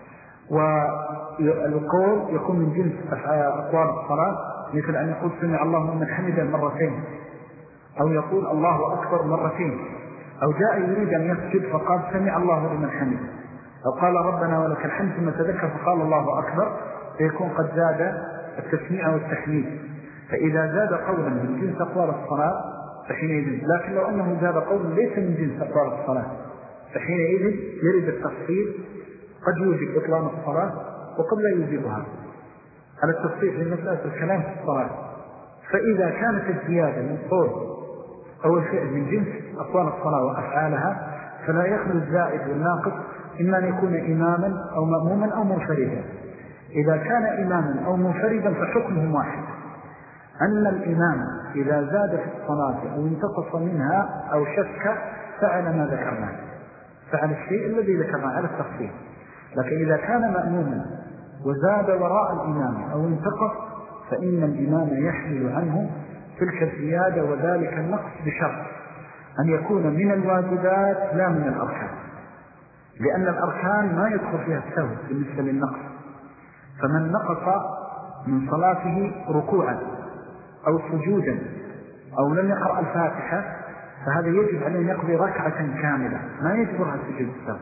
والقول يكون من جنس أقوال الصلاة، مثل أن يقول سمع الله لمن حمده 2 أو يقول الله أكبر 2، أو جاء يريد أن يسجد فقال سمع الله لمن حمده، أو قال ربنا ولك الحمد ثم تذكر فقال الله أكبر، فيكون قد زاد التسميع والتحميد. فإذا زاد قولا من جنس أقوال الصلاة فحينئذ، لكن لو أنه زاد قولا ليس من جنس أقوال الصلاة فحينئذ يرد التفصيل، قد يوجب إطلام الصلاة وقد لا يوجبها، على التفصيل في مسألة الكلام في الصلاة. فإذا كانت الزيادة من قول أو الفعل من جنس أقوال الصلاة وأفعالها فلا يخلو الزائد والناقص إما أن يكون إماما أو مأموما أو منفردا. إذا كان إماما أو منفردا فحكمه واحد، أن الإمام إذا زاد في الصلاة أو انتقص منها أو شك فعل ما ذكرناه، فعل الشيء الذي ذكرناه على التفصيل. لكن إذا كان مأموما وزاد وراء الإمام أو انتقص فإن الإمام يحمل عنه تلك الزيادة وذلك النقص بشرط أن يكون من الواجبات لا من الأركان، لأن الأركان ما يدخل فيها السهو بالنسبة للنقص. فمن نقص من صلاته ركوعا أو سجودا أو لم يقرأ الفاتحة فهذا يجب عليه أن يقضي ركعة كاملة ما يجبرها السجود السهو.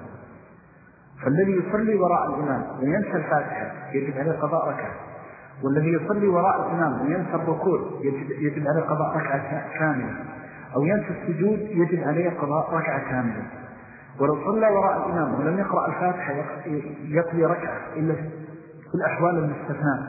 فالذي يصلي وراء الإمام وينسى الفاتحة يجب عليه قضاء ركعة، والذي يصلي وراء الإمام وينسى الركوع يجب عليه قضاء ركعة كاملة، أو ينسى السجود يجب عليه قضاء ركعة كاملة. ولو صلى وراء الإمام ولم يقرأ الفاتحة يقضي ركعة إلا في الأحوال المستثناة.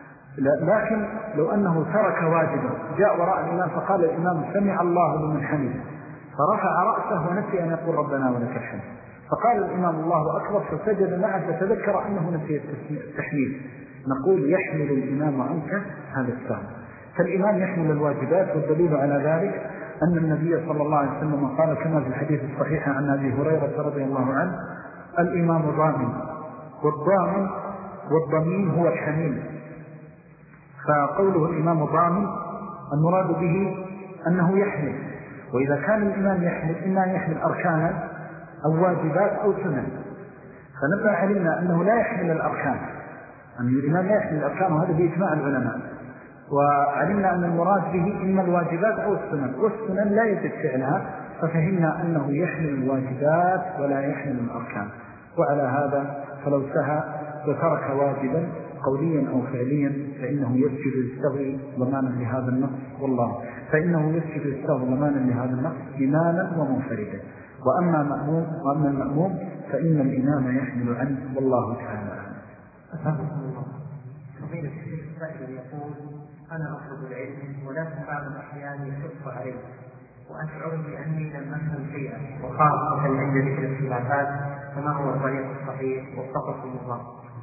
لكن لو أنه ترك واجبا جاء وراء الإمام فقال الإمام سمع الله لمن حمده فرفع رأسه ونسي أن يقول ربنا ولك الحمد، فقال الإمام الله أكبر فسجد معه فتذكر أنه نسي التحميد، نقول يحمل الإمام عنك هذا السهو. فالإمام يحمل الواجبات، والدليل على ذلك أن النبي صلى الله عليه وسلم قال كما في الحديث الصحيح عن أبي هريرة رضي الله عنه: الإمام ضامن، والضامن والضمين هو الحميل. فقوله الإمام ضامن المراد به أنه يحمل، وإذا كان الإمام يحمل إما يحمل أركانا أو واجبات أو سنن، فلما علمنا أنه لا يحمل الأركان، أن الإمام لا يحمل الأركان، وهذا بإجماع العلماء، وعلمنا أن المراد به إما الواجبات أو السنن، والسنن لا يجب فعلها، ففهمنا أنه يحمل الواجبات ولا يحمل الأركان. وعلى هذا فلو سهى وترك واجبا قوليا أو فعليا فإنه يسجد للسهو ضمانا لهذا النقص، والله فإنه يسجد للسهو ضمانا لهذا النقص إماما ومنفردا. وأما المأموم فإن الإمام يحمل عنه، والله تعالى أسألكم الله. فضيلة الشيخ سائل يقول: أنا أطلب العلم ولكن بعض الأحيان يشق علي وأشعر بأني لم أفهم شيئا، وخاصة عند ذكر الخلافات، فما هو الطريق الصحيح؟ وفقكم الله.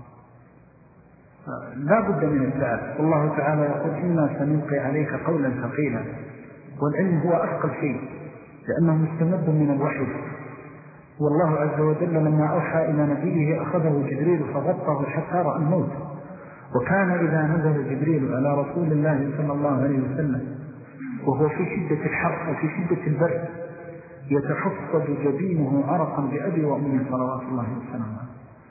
لا بد من السعي، والله تعالى يقول: إنا سنلقي عليك قولا ثقيلا. والعلم هو أثقل شيء لأنه مستمد من الوحي، والله عز وجل لما أوحى إلى نبيه أخذه جبريل فغطه حتى رأى الموت. وكان إذا نزل جبريل على رسول الله صلى الله عليه وسلم وهو في شدة الحر وفي شدة البرد يتحفظ جبينه عرقا بأبي وأمي صلوات الله وسلامه،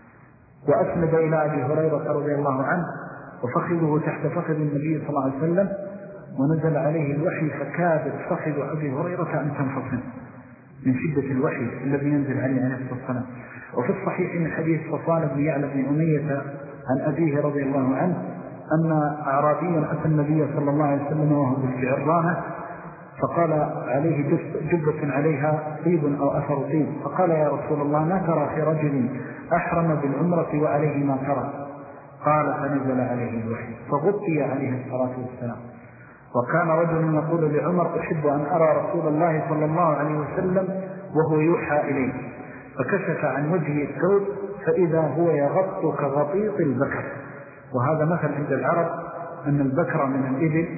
وأسند إلى أبي هريرة رضي الله عنه وفخذه تحت فخذ النبي صلى الله عليه وسلم، ونزل عليه الوحي فكادت فخذ أبي هريرة أن تنفصل من شدة الوحي الذي ينزل عليه الصلاة والسلام. وفي الصحيح من حديث صفوان بن يعلى بن أمية عن أبيه رضي الله عنه أن أعرابيا أتى النبي صلى الله عليه وسلم وهو بالجعرانة، فقال عليه جبة عليها طيب أو أثر طيب، فقال: يا رسول الله، ما ترى في رجل أحرم بالعمرة وعليه ما ترى؟ قال: فنزل عليه الوحي فغطي عليه الصلاة والسلام. وكان رجل يقول لعمر: أحب أن أرى رسول الله صلى الله عليه وسلم وهو يوحى إليه، فكشف عن وجهه الثوب فإذا هو يغط كغطيط البكر. وهذا مثل عند العرب أن البكر من الإبل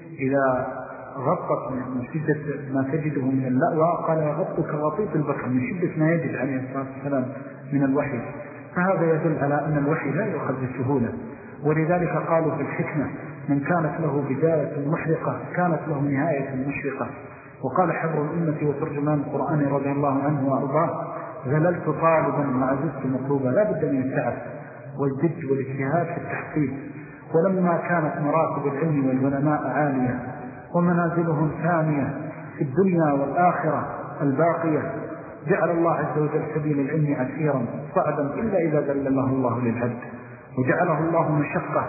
إذا غطت من شدة ما تجده من اللأوى قال: يغط كغطيط البكر، من شدة ما يجد عليه الصلاة والسلام من الوحي. فهذا يدل على أن الوحي لا يؤخذ بسهولة، ولذلك قالوا في الحكمة: من كانت له بداية محرقة كانت له نهاية مشرقة. وقال حبر الأمة وترجمان القرآن رضي الله عنه وأرضاه: ذللت طالبا وعززت مطلوبا. لا بد من التعب والجد والاجتهاد في التحقيق. ولما كانت مراتب العلم والعلماء عالية ومنازلهم ثانية في الدنيا والآخرة الباقية، جعل الله عز وجل سبيل العلم عسيرا صعبا إلا إذا ذلله الله للعبد، وجعله الله مشقة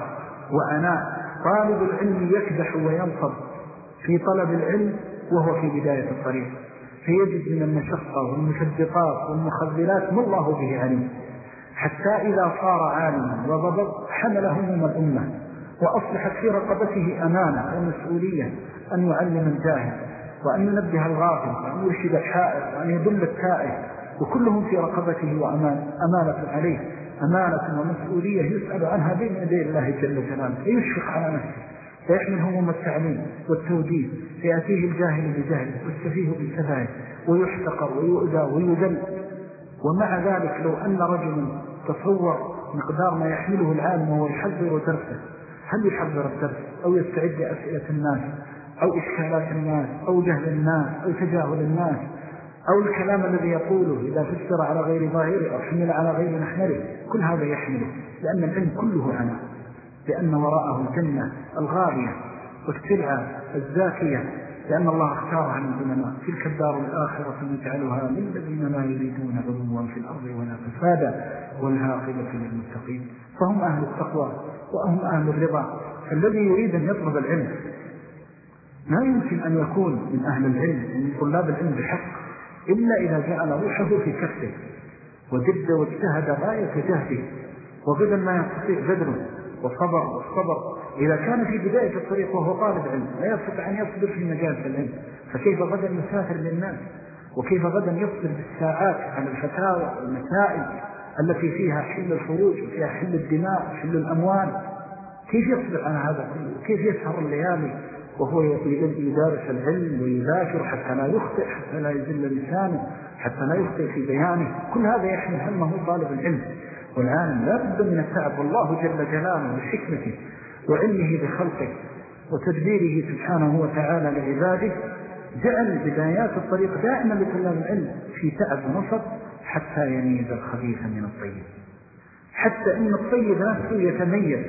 وعناء. طالب العلم يكدح وينصب في طلب العلم وهو في بداية الطريق، فيجد من المشقة والمشدقات والمخذلات ما الله به عليم، حتى إذا صار عالما وضبط حمل هموم الأمة، وأصبحت في رقبته أمانة ومسؤولية أن يعلم الجاهل، وأن ينبه الغافل، وأن يرشد الحائر، وأن يضل التائه، وكلهم في رقبته وأمانة عليه، أمانة ومسؤولية يسأل عنها بين يدي الله جل جلاله، فيشفق على نفسه، فيحمل هموم التعليم والتوجيه، فيأتيه الجاهل بجهله والسفيه بسفاهه، ويحتقر ويؤذى ويذل. ومع ذلك لو أن رجل تصور مقدار ما يحمله العالم وهو يحضر درسه، هل يحضر الدرس أو يستعد لأسئلة الناس أو إشكالات الناس أو جهل الناس أو تجاهل الناس أو الكلام الذي يقوله إذا فسر على غير ظاهره أو حمل على غير محمله، كل هذا يحمله، لأن العلم كله عنه، لأن وراءه الجنة الغالية والسلعة الزاكية، لأن الله اختار عن العلماء: تلك الدار الآخرة نجعلها للذين لا يريدون علوا في الأرض ولا فسادا والعاقبة للمتقين. فهم أهل التقوى وهم أهل الرضا. فالذي يريد أن يطلب العلم لا يمكن أن يكون من أهل العلم ومن طلاب العلم بحق إلا إذا جعل روحه في كفه وجد واجتهد غاية جهده وبذل ما يستطيع بذله والصبر. إذا كان في بداية الطريق وهو طالب علم لا يستطيع أن يصبر في مجال العلم، فكيف غدا يسافر للناس؟ وكيف غدا يصبر بالساعات على الفتاوى والمسائل التي فيها حل الفروج وفيها حل الدماء وحل الأموال؟ كيف يصبر على هذا كله؟ كيف يسهر الليالي وهو يدارس العلم ويذاكر حتى لا يخطئ، حتى لا يزل لسانه، حتى لا يخطئ في بيانه. كل هذا يحمل همه طالب العلم والعالم. لا بد من التعب، والله جل جلاله بحكمته وعلمه بخلقه وتدبيره سبحانه وتعالى لعباده جعل بدايات الطريق دائما لطلاب العلم في تعب ونصب حتى يميز الخبيث من الطيب، حتى إن الطيب نفسه يتميز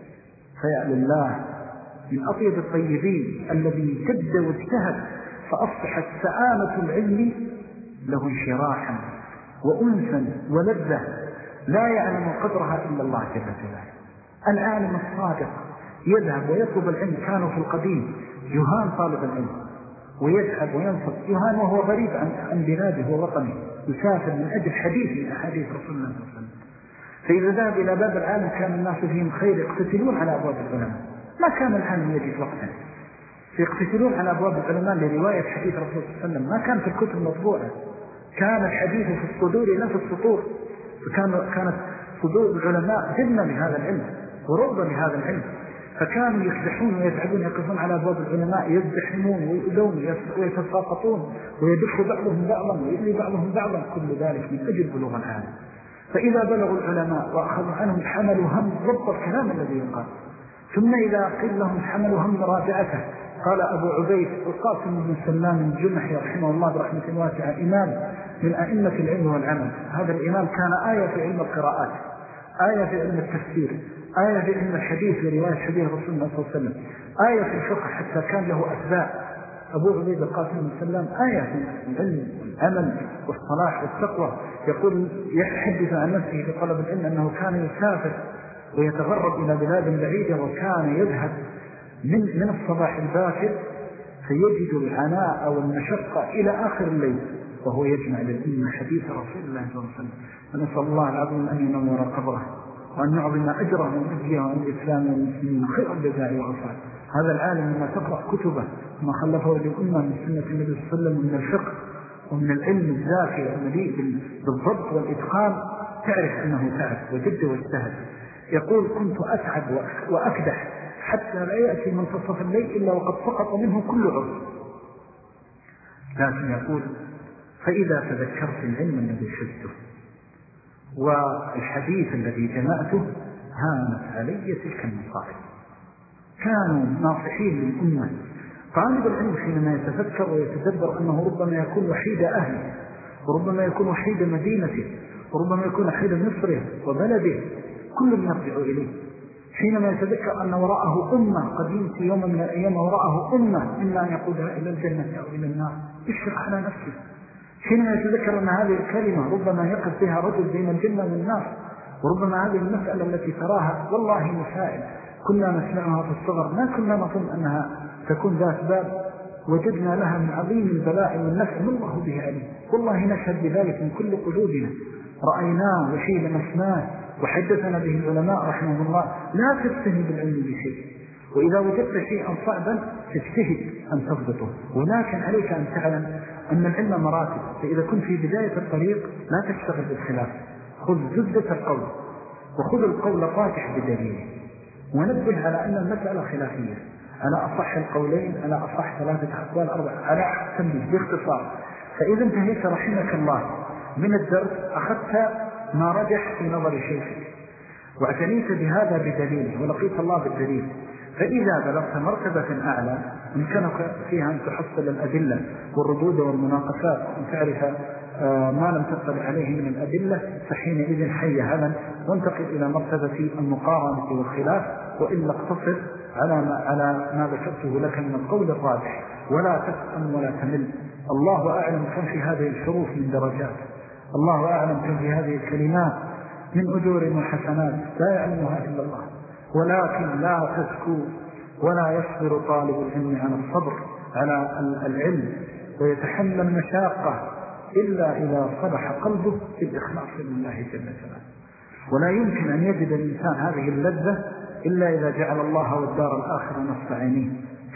فيعلم الله من أطيب الطيبين الذي جد واجتهد فأصبحت سآمة العلم له انشراحا وأنسا ولذة لا يعلم قدرها إلا الله جل جلاله. العالم الصادق يذهب ويطلب العلم. كانوا في القديم يهان طالب العلم ويذهب وينصب، يهان وهو غريب عن بلاده ووطنه، يسافر من أجل حديث من أحاديث رسول الله صلى الله عليه وسلم. فإذا ذهب إلى باب العالم كان الناس فيهم خير يقتتلون على أبواب العلماء. ما كان العالم يجد وقتا يقتتلون على أبواب العلماء لرواية حديث رسول الله صلى الله عليه وسلم. ما كان في الكتب مطبوعة، كان الحديث في الصدور لا في السطور. كانت صدور العلماء جنة لهذا العلم وروضة لهذا العلم، فكانوا يكدحون ويتعبون يقفون على أبواب العلماء يزدحمون ويؤذون ويتساقطون ويدف بعضهم بعضا ويؤذي بعضهم بعضا، كل ذلك من أجل بلوغ العالم. فإذا بلغوا العلماء وأخذوا عنهم حملوا هم ضبط الكلام الذي يقال، ثم إذا قيل لهم حملوا هم مراجعته. قال أبو عبيد القاسم بن سلام الجمحي رحمه الله برحمة واسعة إمام من أئمة العلم والعمل. هذا الإمام كان آية في علم القراءات، آية في علم التفسير، آية في علم الحديث لرواية حديث رسول الله صلى الله عليه وسلم، آية في الفقه حتى كان له أتباع. أبو عبيد القاسم بن سلام آية في العلم والعمل والصلاح والتقوى. يقول يحدث عن نفسه في طلب العلم أنه كان يسافر ويتغرب إلى بلاد بعيدة، وكان يذهب من الصباح الباكر فيجد العناء والمشقة إلى آخر الليل وهو يجمع للأمة حديث رسول الله صلى الله عليه وسلم. ونسأل الله العظيم أن ينور قبره وأن يعظم أجره وأجيه عن الإسلام والمسلمين خير الجزاء والعصار. هذا العالم لما تقرأ كتبه وما خلفه للأمة من سنة النبي صلى الله عليه وسلم ومن الفقه ومن العلم الزاكي المليء بالضبط والإتقان تعرف أنه تعب وجد واجتهد. يقول كنت أتعب وأكدح حتى لا يأتي منتصف الليل إلا وقد سقط منه كل عضو. لكن يقول فإذا تذكرت العلم الذي شفته والحديث الذي جمعته هانت علي تلك المصائب. كانوا ناصحين للأمة. طالب العلم حينما يتفكر ويتدبر أنه ربما يكون وحيد أهله وربما يكون وحيد مدينته وربما يكون وحيد مصره وبلده كل يرجع إليه، حينما يتذكر أن وراءه أمة قد يمسي يوم من الأيام وراءه أمة إما أن يقودها إلى الجنة أو إلى النار يشفق على نفسه، حينما يتذكر أن هذه الكلمة ربما يقف بها رجل بين الجنة والنار، وربما هذه المسألة التي تراها والله مسائل كنا نسمعها في الصغر ما كنا نظن أنها تكون ذات باب وجدنا لها من عظيم البلاء والنفع من الله به عليم. والله نشهد بذلك من كل قلوبنا، رأيناه وشيء لمسناه وحدثنا به العلماء رحمه الله. لا تجتهد بالعلم بشيء، وإذا وجدت شيئا صعبا تجتهد أن تضبطه، ولكن عليك أن تعلم أن العلم مراتب. فإذا كنت في بداية الطريق لا تشتغل بالخلاف، خذ زبدة القول وخذ القول راجح بدليله، ونبه على أن المسألة خلافية، على أصح القولين، على أصح 3 أقوال 4، على تنبيه باختصار. فإذا انتهيت رحمك الله من الدرس أخذت ما رجح في نظر شيخك واعتنيت بهذا بدليله ولقيت الله بالدليل. فإذا بلغت مرتبة أعلى يمكنك فيها أن تحصل الأدلة والردود والمناقشات وأن تعرف ما لم تطلع عليه من الأدلة، فحينئذ حي هلا وانتقل إلى مرتبة المقارنة والخلاف، وإلا اقتصر على ما ذكرته لك من القول الراجح، ولا تسأم ولا تمل. الله أعلم كم في هذه الحروف من درجات، الله أعلم كم في هذه الكلمات من أجور وحسنات لا يعلمها إلا الله. ولكن لا تسكو ولا يصبر طالب العلم على الصبر على العلم ويتحمل المشاقة إلا إذا صلح قلبه بالإخلاص لله جل جلاله. ولا يمكن أن يجد الإنسان هذه اللذة إلا إذا جعل الله والدار الآخرة نصب عينيه،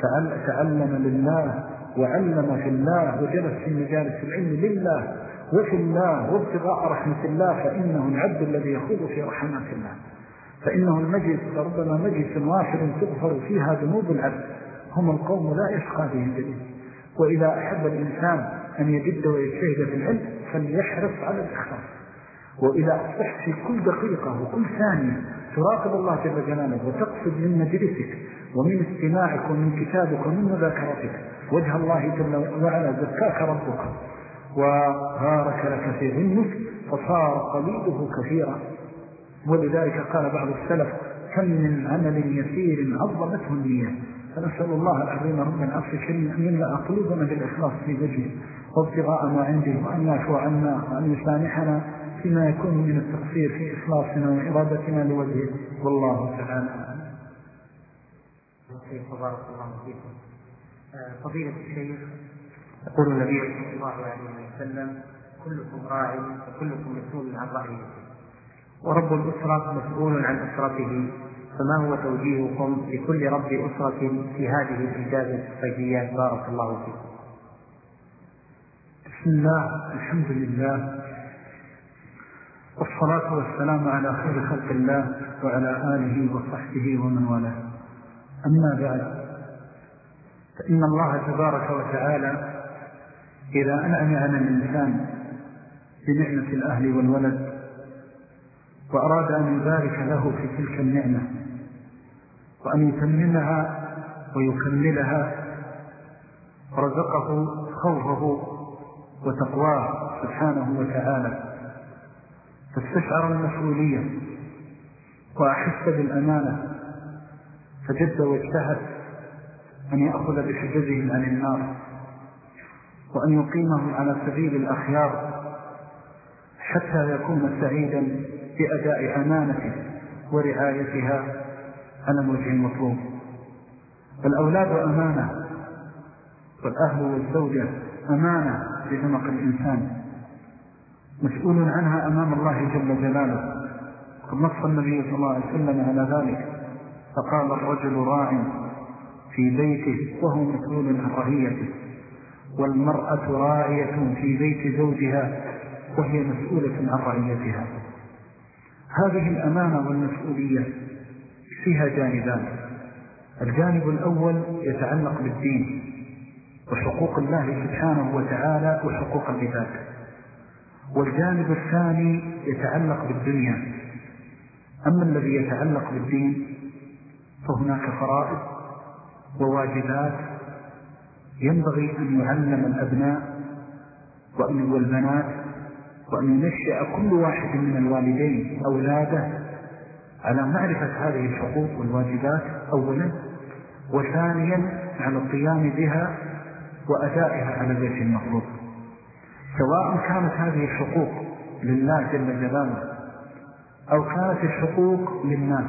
تعلم لله وعلم في الله وجلس في مجالس العلم لله وفي الله وابتغاء رحمة الله، فإنه العبد الذي يخوض في رحمات الله. فإنه المجلس ربما مجلس وافر تغفر فيها ذنوب العبد هم القوم لا يشقى به الجليل. وإذا أحب الإنسان أن يجد ويجتهد في العلم فليحرص على الإخلاص. وإذا أصبحت في كل دقيقة وكل ثانية تراقب الله جل جلاله وتقصد من مجلسك ومن استماعك ومن كتابك ومن مذاكرتك وجه الله جل وعلا زكاك ربك وبارك لك في علمك فصار قليله كثيرا. ولذلك قال بعض السلف كم من عمل يسير عظمته النية. فنسأل الله العظيم رب العرش الكريم أن يملأ قلوبنا بالإخلاص في وجهه وابتغاء ما عنده وأن يعفو عنا وأن يسامحنا فيما يكون من التقصير في إخلاصنا وإرادتنا لوجهه. والله تعالى بارك الله فيكم. فضيلة الشيخ، يقول النبي صلى الله عليه وسلم كلكم راع وكلكم مسؤول عن رعيته، ورب الأسرة مسؤول عن أسرته، فما هو توجيهكم لكل رب أسرة في هذه الإجازة الصيفية؟ بارك الله فيكم. بسم الله، الحمد لله، والصلاة والسلام على خير خلق الله وعلى آله وصحبه ومن والاه. أما بعد، فإن الله تبارك وتعالى إذا أنعم على الإنسان بنعمة الأهل والولد وأراد أن يبارك له في تلك النعمة وأن يتممها ويكملها رزقه خوفه وتقواه سبحانه وتعالى، فاستشعر المسؤولية وأحس بالأمانة فجد واجتهد أن يأخذ بحجزهم عن النار وأن يقيمهم على سبيل الأخيار حتى يكون سعيدا بأداء أمانته ورعايتها على الوجه المطلوب. الأولاد أمانة، والأهل والزوجة أمانة بعنق الإنسان مسؤول عنها أمام الله جل جلاله. قد نص النبي صلى الله عليه وسلم على ذلك فقال الرجل راع في بيته وهو مسؤول عن رعيته، والمرأة راعية في بيت زوجها وهي مسؤولة عن رعيتها. هذه الأمانة والمسؤولية فيها جانبان. الجانب الأول يتعلق بالدين وحقوق الله سبحانه وتعالى وحقوق العباد، والجانب الثاني يتعلق بالدنيا. أما الذي يتعلق بالدين فهناك فرائض وواجبات ينبغي أن يعلم الأبناء والبنات وأن ينشأ كل واحد من الوالدين أولاده على معرفة هذه الحقوق والواجبات أولا، وثانيا على القيام بها وأدائها على الوجه المطلوب، سواء كانت هذه الحقوق لله جل جلاله أو كانت الحقوق للناس.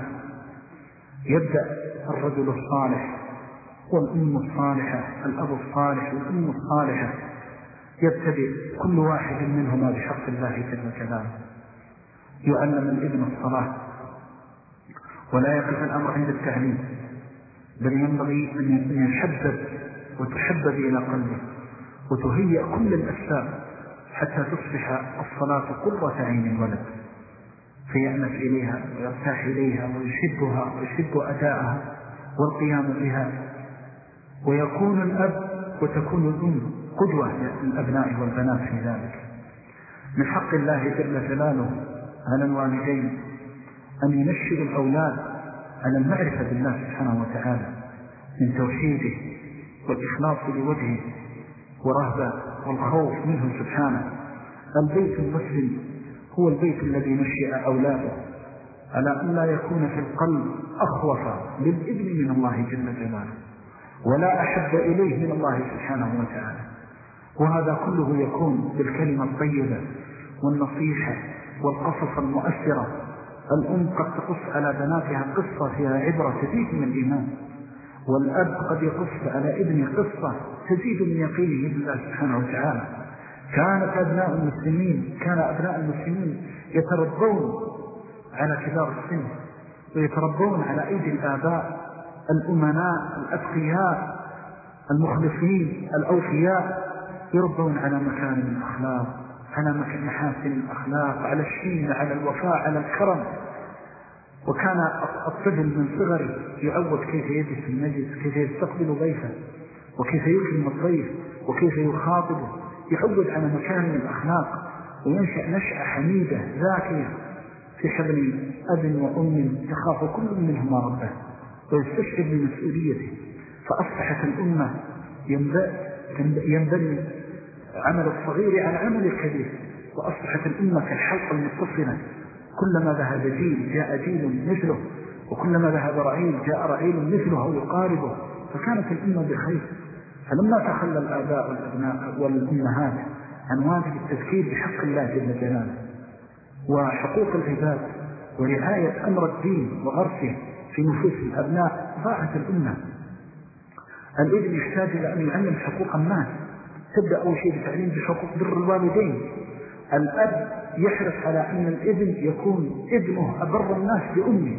يبدأ الرجل الصالح والأم الصالحة، الأب الصالح والأم الصالحة، يبتدئ كل واحد منهما بحق الله جل جلاله. يعلم الابن الصلاة ولا يقف الأمر عند التعليم، بل ينبغي أن يحبب وتحبب إلى قلبه وتهيئ كل الأسباب حتى تصبح الصلاة قرة عين الولد فيأنف إليها ويرتاح إليها ويحبها ويحب أداءها والقيام بها. ويكون الأب وتكون الأم قدوة للأبناء والبنات في ذلك. من حق الله جل جلاله على الوالدين أن ينشئ الأولاد على المعرفة بالله سبحانه وتعالى من توحيده والإخلاص لوجهه ورهبة والخوف منه سبحانه. البيت المسلم هو البيت الذي نشئ أولاده على أن لا يكون في القلب أخوف للابن من الله جل جلاله ولا أحب إليه من الله سبحانه وتعالى. وهذا كله يكون بالكلمة الطيبة والنصيحة والقصص المؤثرة. الأم قد تقص على بناتها قصة فيها عبرة تزيد من الإيمان، والأب قد يقص على ابنه قصة تزيد من يقينه بالله سبحانه وتعالى. كان أبناء المسلمين يتربون على كبار السن ويتربون على أيدي الآباء الأمناء الأتقياء المخلصين الأوفياء، يربون على مكان الأخلاق، على محاسن الأخلاق، على الشين، على الوفاء، على الكرم. وكان الطفل من صغره يعود كيف يجلس في المجلس، كيف يستقبل ضيفه، وكيف يكرم الضيف، وكيف يخاطبه، يعود على مكارم الأخلاق، وينشأ نشأة حميدة ذاكية في حضن أب وأم يخاف كل منهما ربه ويستشعر بمسؤوليته. فأصبحت الأمة ينبني عمل الصغير على عمل الكبير، وأصبحت الأمة كالحلقة المتصلة، كلما ذهب جيل جاء جيل مثله، وكلما ذهب رعيل جاء رعيل مثله أو يقاربه، فكانت الأمة بخير. فلما تخلى الآباء والأبناء والأمهات عن واجب التذكير بحق الله جل جلاله وحقوق العباد ورعاية أمر الدين وغرسه في نفوس الأبناء، ضاعت الأمة. الابن يحتاج إلى أن يعلم حقوق الناس، تبدأ أول شيء بتعليم بحقوق بر الوالدين. الأب يحرص على أن الابن يكون ابنه أبر الناس بأمه،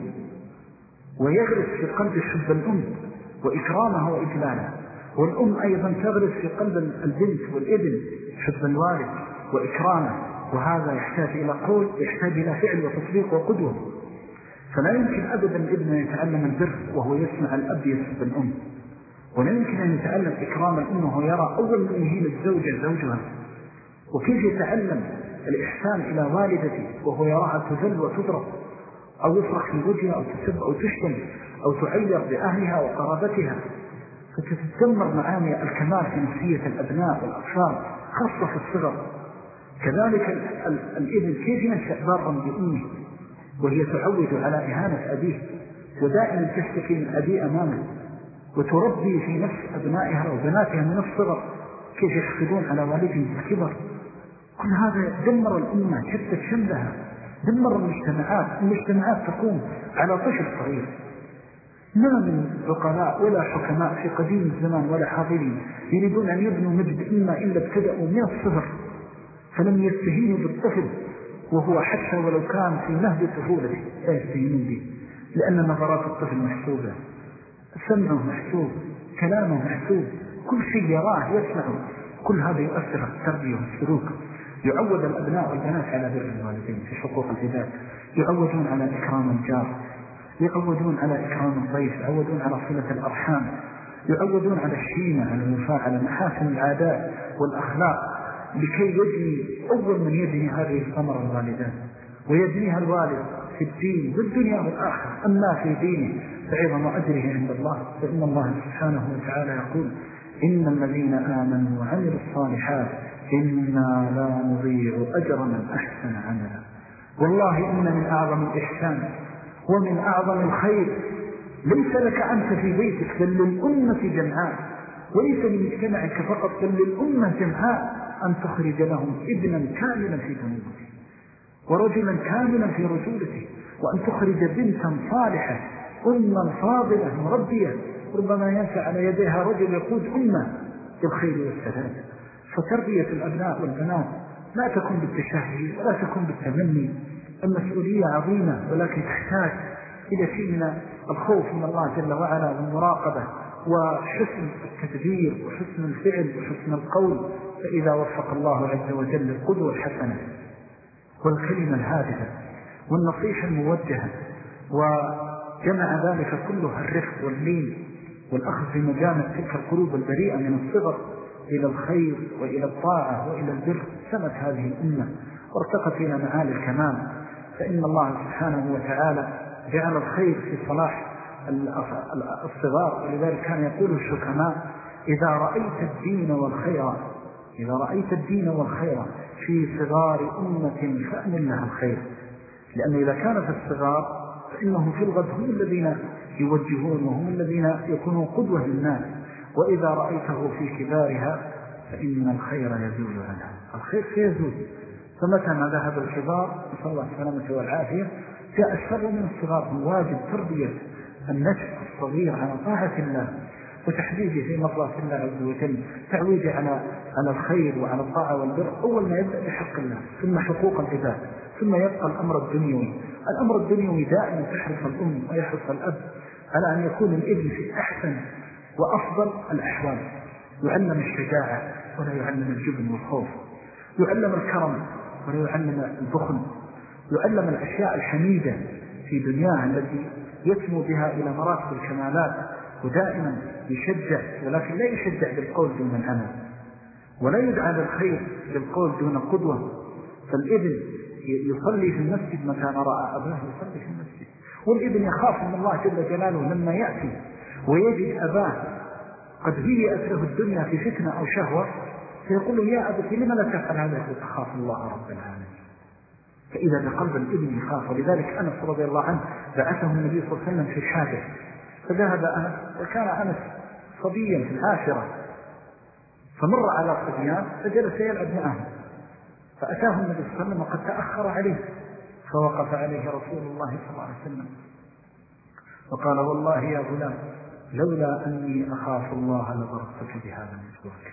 ويغرس في قلب حب الأم وإكرامها وإجلالها. والأم أيضا تغرس في قلب البنت والابن حب الوالد وإكرامه، وهذا يحتاج إلى قول، يحتاج إلى فعل وتطبيق وقدوة. فلا يمكن أبدا الابن أن يتعلم البر وهو يسمع الأب يسب الأم، ولا يمكن أن يتعلم إكرام الأم وهو يرى أول من يهين الزوجة زوجها، وكيف يتعلم الإحسان إلى والدته وهو يراها تذل وتضرب أو يفرح في وجهها أو تسب أو تشتم أو تعير بأهلها وقرابتها، فتتدمر معاني الكمال في نفسية الأبناء والأطفال خاصة في الصغر. كذلك الابن كيف ينشأ بارا بأمه وهي تعود على إهانة أبيه ودائما تشتكي من أبيه أمامه، وتربي في نفس أبنائها وبناتها من الصغر كيف يحقدون على والدهم في الكبر. كل هذا دمر الأمة، شتت شملها، دمر المجتمعات تقوم على طفل صغير. ما من عقلاء ولا حكماء في قديم الزمان ولا حاضرين يريدون أن يبنوا مجد إما إلا ابتدأوا من الصغر، فلم يستهينوا بالطفل وهو حتى ولو كان في مهد طفولته لا يستهينون به، لأن نظرات الطفل محسوبة، سمعه محسوب، كلامه محسوب، كل شيء يراه يسمعه. كل هذا يؤثر على التربية والسلوك. يعود الأبناء والبنات على بر الوالدين في حقوق العباد، يعودون على إكرام الجار، يعودون على إكرام الضيف، يعودون على صلة الأرحام، يعودون على الشيمة، على الوفاء، على محاسن العادات والأخلاق، لكي يبني أول من يبني هذه الثمرة الوالدان، ويبنيها الوالد في الدين والدنيا والآخرة. أما في دينه فعظم أجره عند الله، فإن الله سبحانه وتعالى يقول: إن الذين آمنوا وعملوا الصالحات إنا لا نضيع أجر من أحسن عملا. والله إن من أعظم الإحسان ومن أعظم الخير ليس لك أنت في بيتك بل للأمة جمعاء، وليس لمجتمعك فقط بل للأمة جمعاء، أن تخرج لهم ابنا كاملا في ذنوبه ورجلا كاملا في رجولته، وأن تخرج بنتا صالحة أما فاضلة مربية ربما ينسى على يديها رجل يقود أمة بالخير والسداد. فتربية الأبناء والبنات لا تكون بالتشهي ولا تكون بالتمني، المسؤولية عظيمة، ولكن تحتاج إلى شيء من الخوف من الله جل وعلا والمراقبة وحسن التدبير وحسن الفعل وحسن القول. فإذا وفق الله عز وجل القدوة الحسنة والكلمة الهادفة والنصيحة الموجهة وجمع ذلك كله الرفق واللين والأخذ في مجامع تلك القلوب البريئة من الصغر إلى الخير وإلى الطاعة وإلى البر، سمت هذه الأمة وارتقت إلى معالي الكمال. فإن الله سبحانه وتعالى جعل الخير في صلاح الصغار، ولذلك كان يقول الحكماء: إذا رأيت الدين والخير في صغار أمة فأمن لها الخير، لأن إذا كان في الصغار فإنهم في الغد هم الذين يوجهون وهم الذين يكونوا قدوة للناس، وإذا رأيته في كبارها فإن الخير يزول عنها، الخير سيزول. فمتى ما ذهب الكبار نسأل الله السلامة والعافية جاء الشر من الصغار. واجب تربية النشء الصغير على طاعة الله وتحديده في مرضات الله عز وجل، تعويده على الخير وعلى الطاعة والبر، أول ما يبدأ بحق الله ثم حقوق العباد، ثم يبقى الأمر الدنيوي. الأمر الدنيوي دائما تحرص الأم ويحرص الأب على أن يكون الابن في أحسن وأفضل الأحوال، يعلم الشجاعة ولا يعلم الجبن والخوف، يعلم الكرم ولا يعلم البخل، يعلم الأشياء الحميدة في دنياه التي يسمو بها إلى مراتب الكمالات، ودائما يشجع، ولكن لا يشجع بالقول دون العمل، ولا يدعى للخير بالقول دون قدوة. فالابن يصلي في المسجد متى رأى أباه يصلي في المسجد، والابن يخاف من الله جل جلاله لما يأتي ويجد أباه قد هيئت له الدنيا في فتنة أو شهوة، فيقول له يا أبتي لما لا تفعل هذا؟ يقول تخاف الله رب العالمين. فإذا بقلب الابن يخاف. ولذلك أنس رضي الله عنه بعثه النبي صلى الله عليه وسلم في حاجة، فذهب أنس، وكان أنس صبيا في العاشرة، فمر على صبيان فجلس يلعب معهم، فأتاه النبي صلى الله عليه وسلم وقد تأخر عليه، فوقف عليه رسول الله صلى الله عليه وسلم وقال والله يا غلام لولا أني أخاف الله لضربتك بهذا المسواك،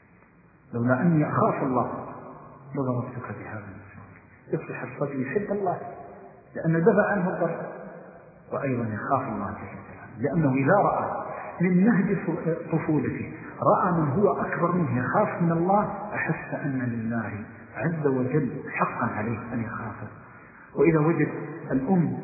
لولا أني أخاف الله لضربتك بهذا المسواك. يصبح الصبي يحب الله لأنه دفع عنه الضرب، وأيضا يخاف الله جل وعلا، لأنه إذا رأى من نهج طفولته رأى من هو أكبر منه يخاف من الله، أحس أن لله عز وجل حقا عليه أن يخافه. وإذا وجد الأم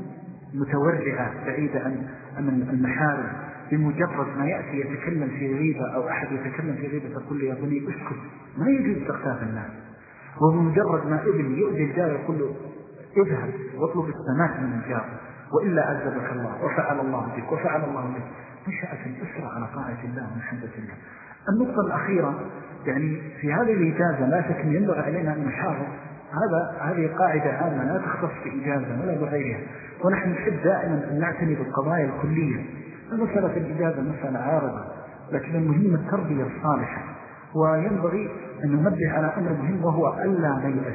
متورعة بعيدة عن المحارم، بمجرد ما يأتي يتكلم في غيبة أو أحد يتكلم في غيبة تقول له يا بني اسكت، ما يجوز تغتاب الناس. وبمجرد ما ابن يؤذي الجار يقول له اذهب واطلب السماح من الجار وإلا عذبك الله وفعل الله بك وفعل الله بك. نشأت الأسرة على طاعة الله ومحبة الله. النقطة الأخيرة يعني في هذه الإجازة لا شك ينبغي علينا أن نحافظ، هذه قاعدة عامة لا تختص بإجازة ولا بغيرها، ونحن نحب دائما أن نعتني بالقضايا الكلية. مسألة الإجازة مسألة عارضة، لكن المهم التربية الصالحة. وينبغي أن ننبه على أمر مهم وهو ألا نيأس.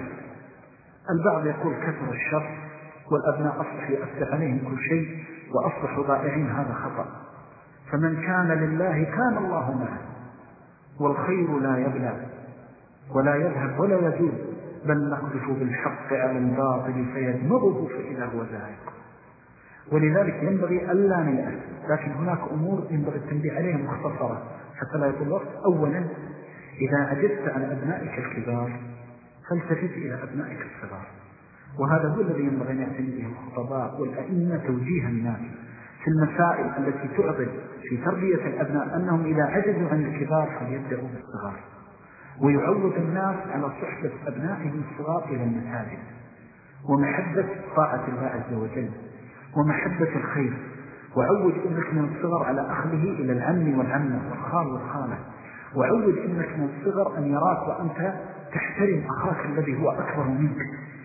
البعض يقول كثر الشر والأبناء أصبح يؤثر عليهم كل شيء وأصبحوا ضائعين، هذا خطأ. فمن كان لله كان الله معه، والخير لا يبلى ولا يذهب ولا يزول، بل نقذف بالحق على الباطل فيدمغه فإذا هو زاهق. ولذلك ينبغي ألا نيأس، لكن هناك أمور ينبغي التنبيه عليها مختصرة حتى لا يطول الوقت. أولا، إذا عجزت عن أبنائك الكبار فالتفت إلى أبنائك الصغار، وهذا هو الذي ينبغي أن يعتني به الخطباء والأئمة توجيه الناس في المسائل التي تعضل في تربية الأبناء، أنهم إذا عجزوا عن الكبار فليبدأوا بالصغار، ويعود الناس على صحبة أبنائهم الصغار إلى المساجد، ومحبة طاعة الله عز وجل، ومحبة الخير. وعود ابنك من الصغر على أخذه إلى العم والعمة والخال والخالة، وعود ابنك من الصغر أن يراك وأنت تحترم أخاك الذي هو أكبر منك،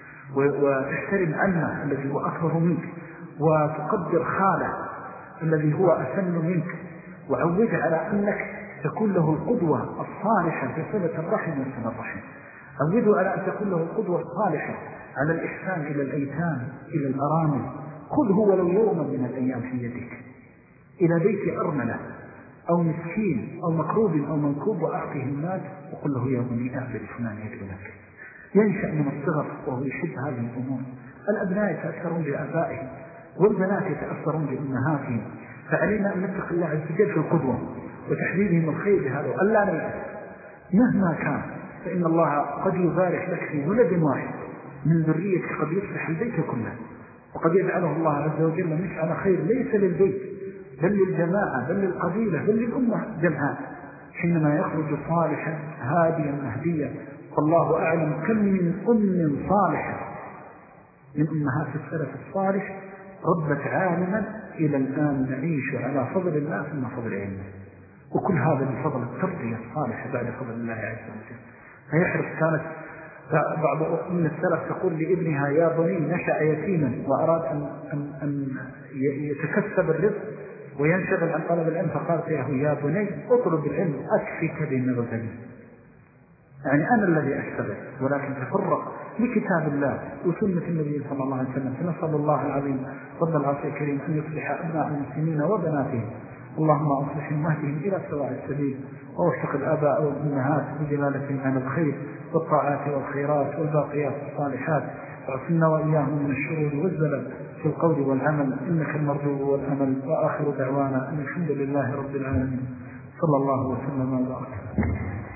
وتحترم عمه الذي هو أكبر منك، وتقدر خاله الذي هو أسن منك. وعود على أنك تكون له القدوة الصالحة في صلة الرحم وصلة الرحم. عوده على أن تكون له القدوة الصالحة على الإحسان إلى الأيتام إلى الأرامل. خذه ولو يوما من الأيام في يدك إلى بيت أرملة أو مسكين أو مكروب أو منكوب وأعطيه المال وقل له يا بني أعبد فلان يدعو لك. ينشأ من الصغر وهو يحب هذه الأمور. الأبناء يتأثرون بآبائهم والبنات يتأثرون بأمهاتهم، فعلينا أن نتقي الله عز وجل في القدوة وتحديدهم الخير بهذا. ألا نيأس مهما كان، فإن الله قد يبارك لك في ولد واحد من ذريتك، قد يصلح البيت كله، وقد يجعله الله عز وجل مش على خير ليس للبيت بل للجماعة بل للقبيلة بل للأمة جمعاء، حينما يخرج صالحا هاديا مهديا. والله أعلم كم من أم صالحة من أمهات السلف الصالح ربت عالما إلى الآن نعيش على فضل الله ثم فضل علمه، وكل هذا بفضل التربية الصالحة بعد فضل الله عز وجل. فيحرص. كانت بعض من السلف تقول لابنها يا بني نشأ يتيما وأراد أن يتكسب الرزق وينشغل عن طلب العلم، فقالت له يا بني اطلب العلم أكفك بمغزلي، يعني أنا الذي أشتغل، ولكن تفرق لكتاب الله وسنة النبي صلى الله عليه وسلم. فنسأل الله العظيم رب العرش الكريم أن يصلح أبناء المسلمين وبناتهم، اللهم أصلحهم واهدهم إلى سواء السبيل، ووفق الآباء والأمهات بجلالتهم على الخير والطاعات والخيرات والباقيات الصالحات، واعصمنا وإياهم من الشرور والزلل في القول والعمل، إنك المرجو والأمل. وآخر دعوانا أن الحمد لله رب العالمين، صلى الله وسلم وبارك.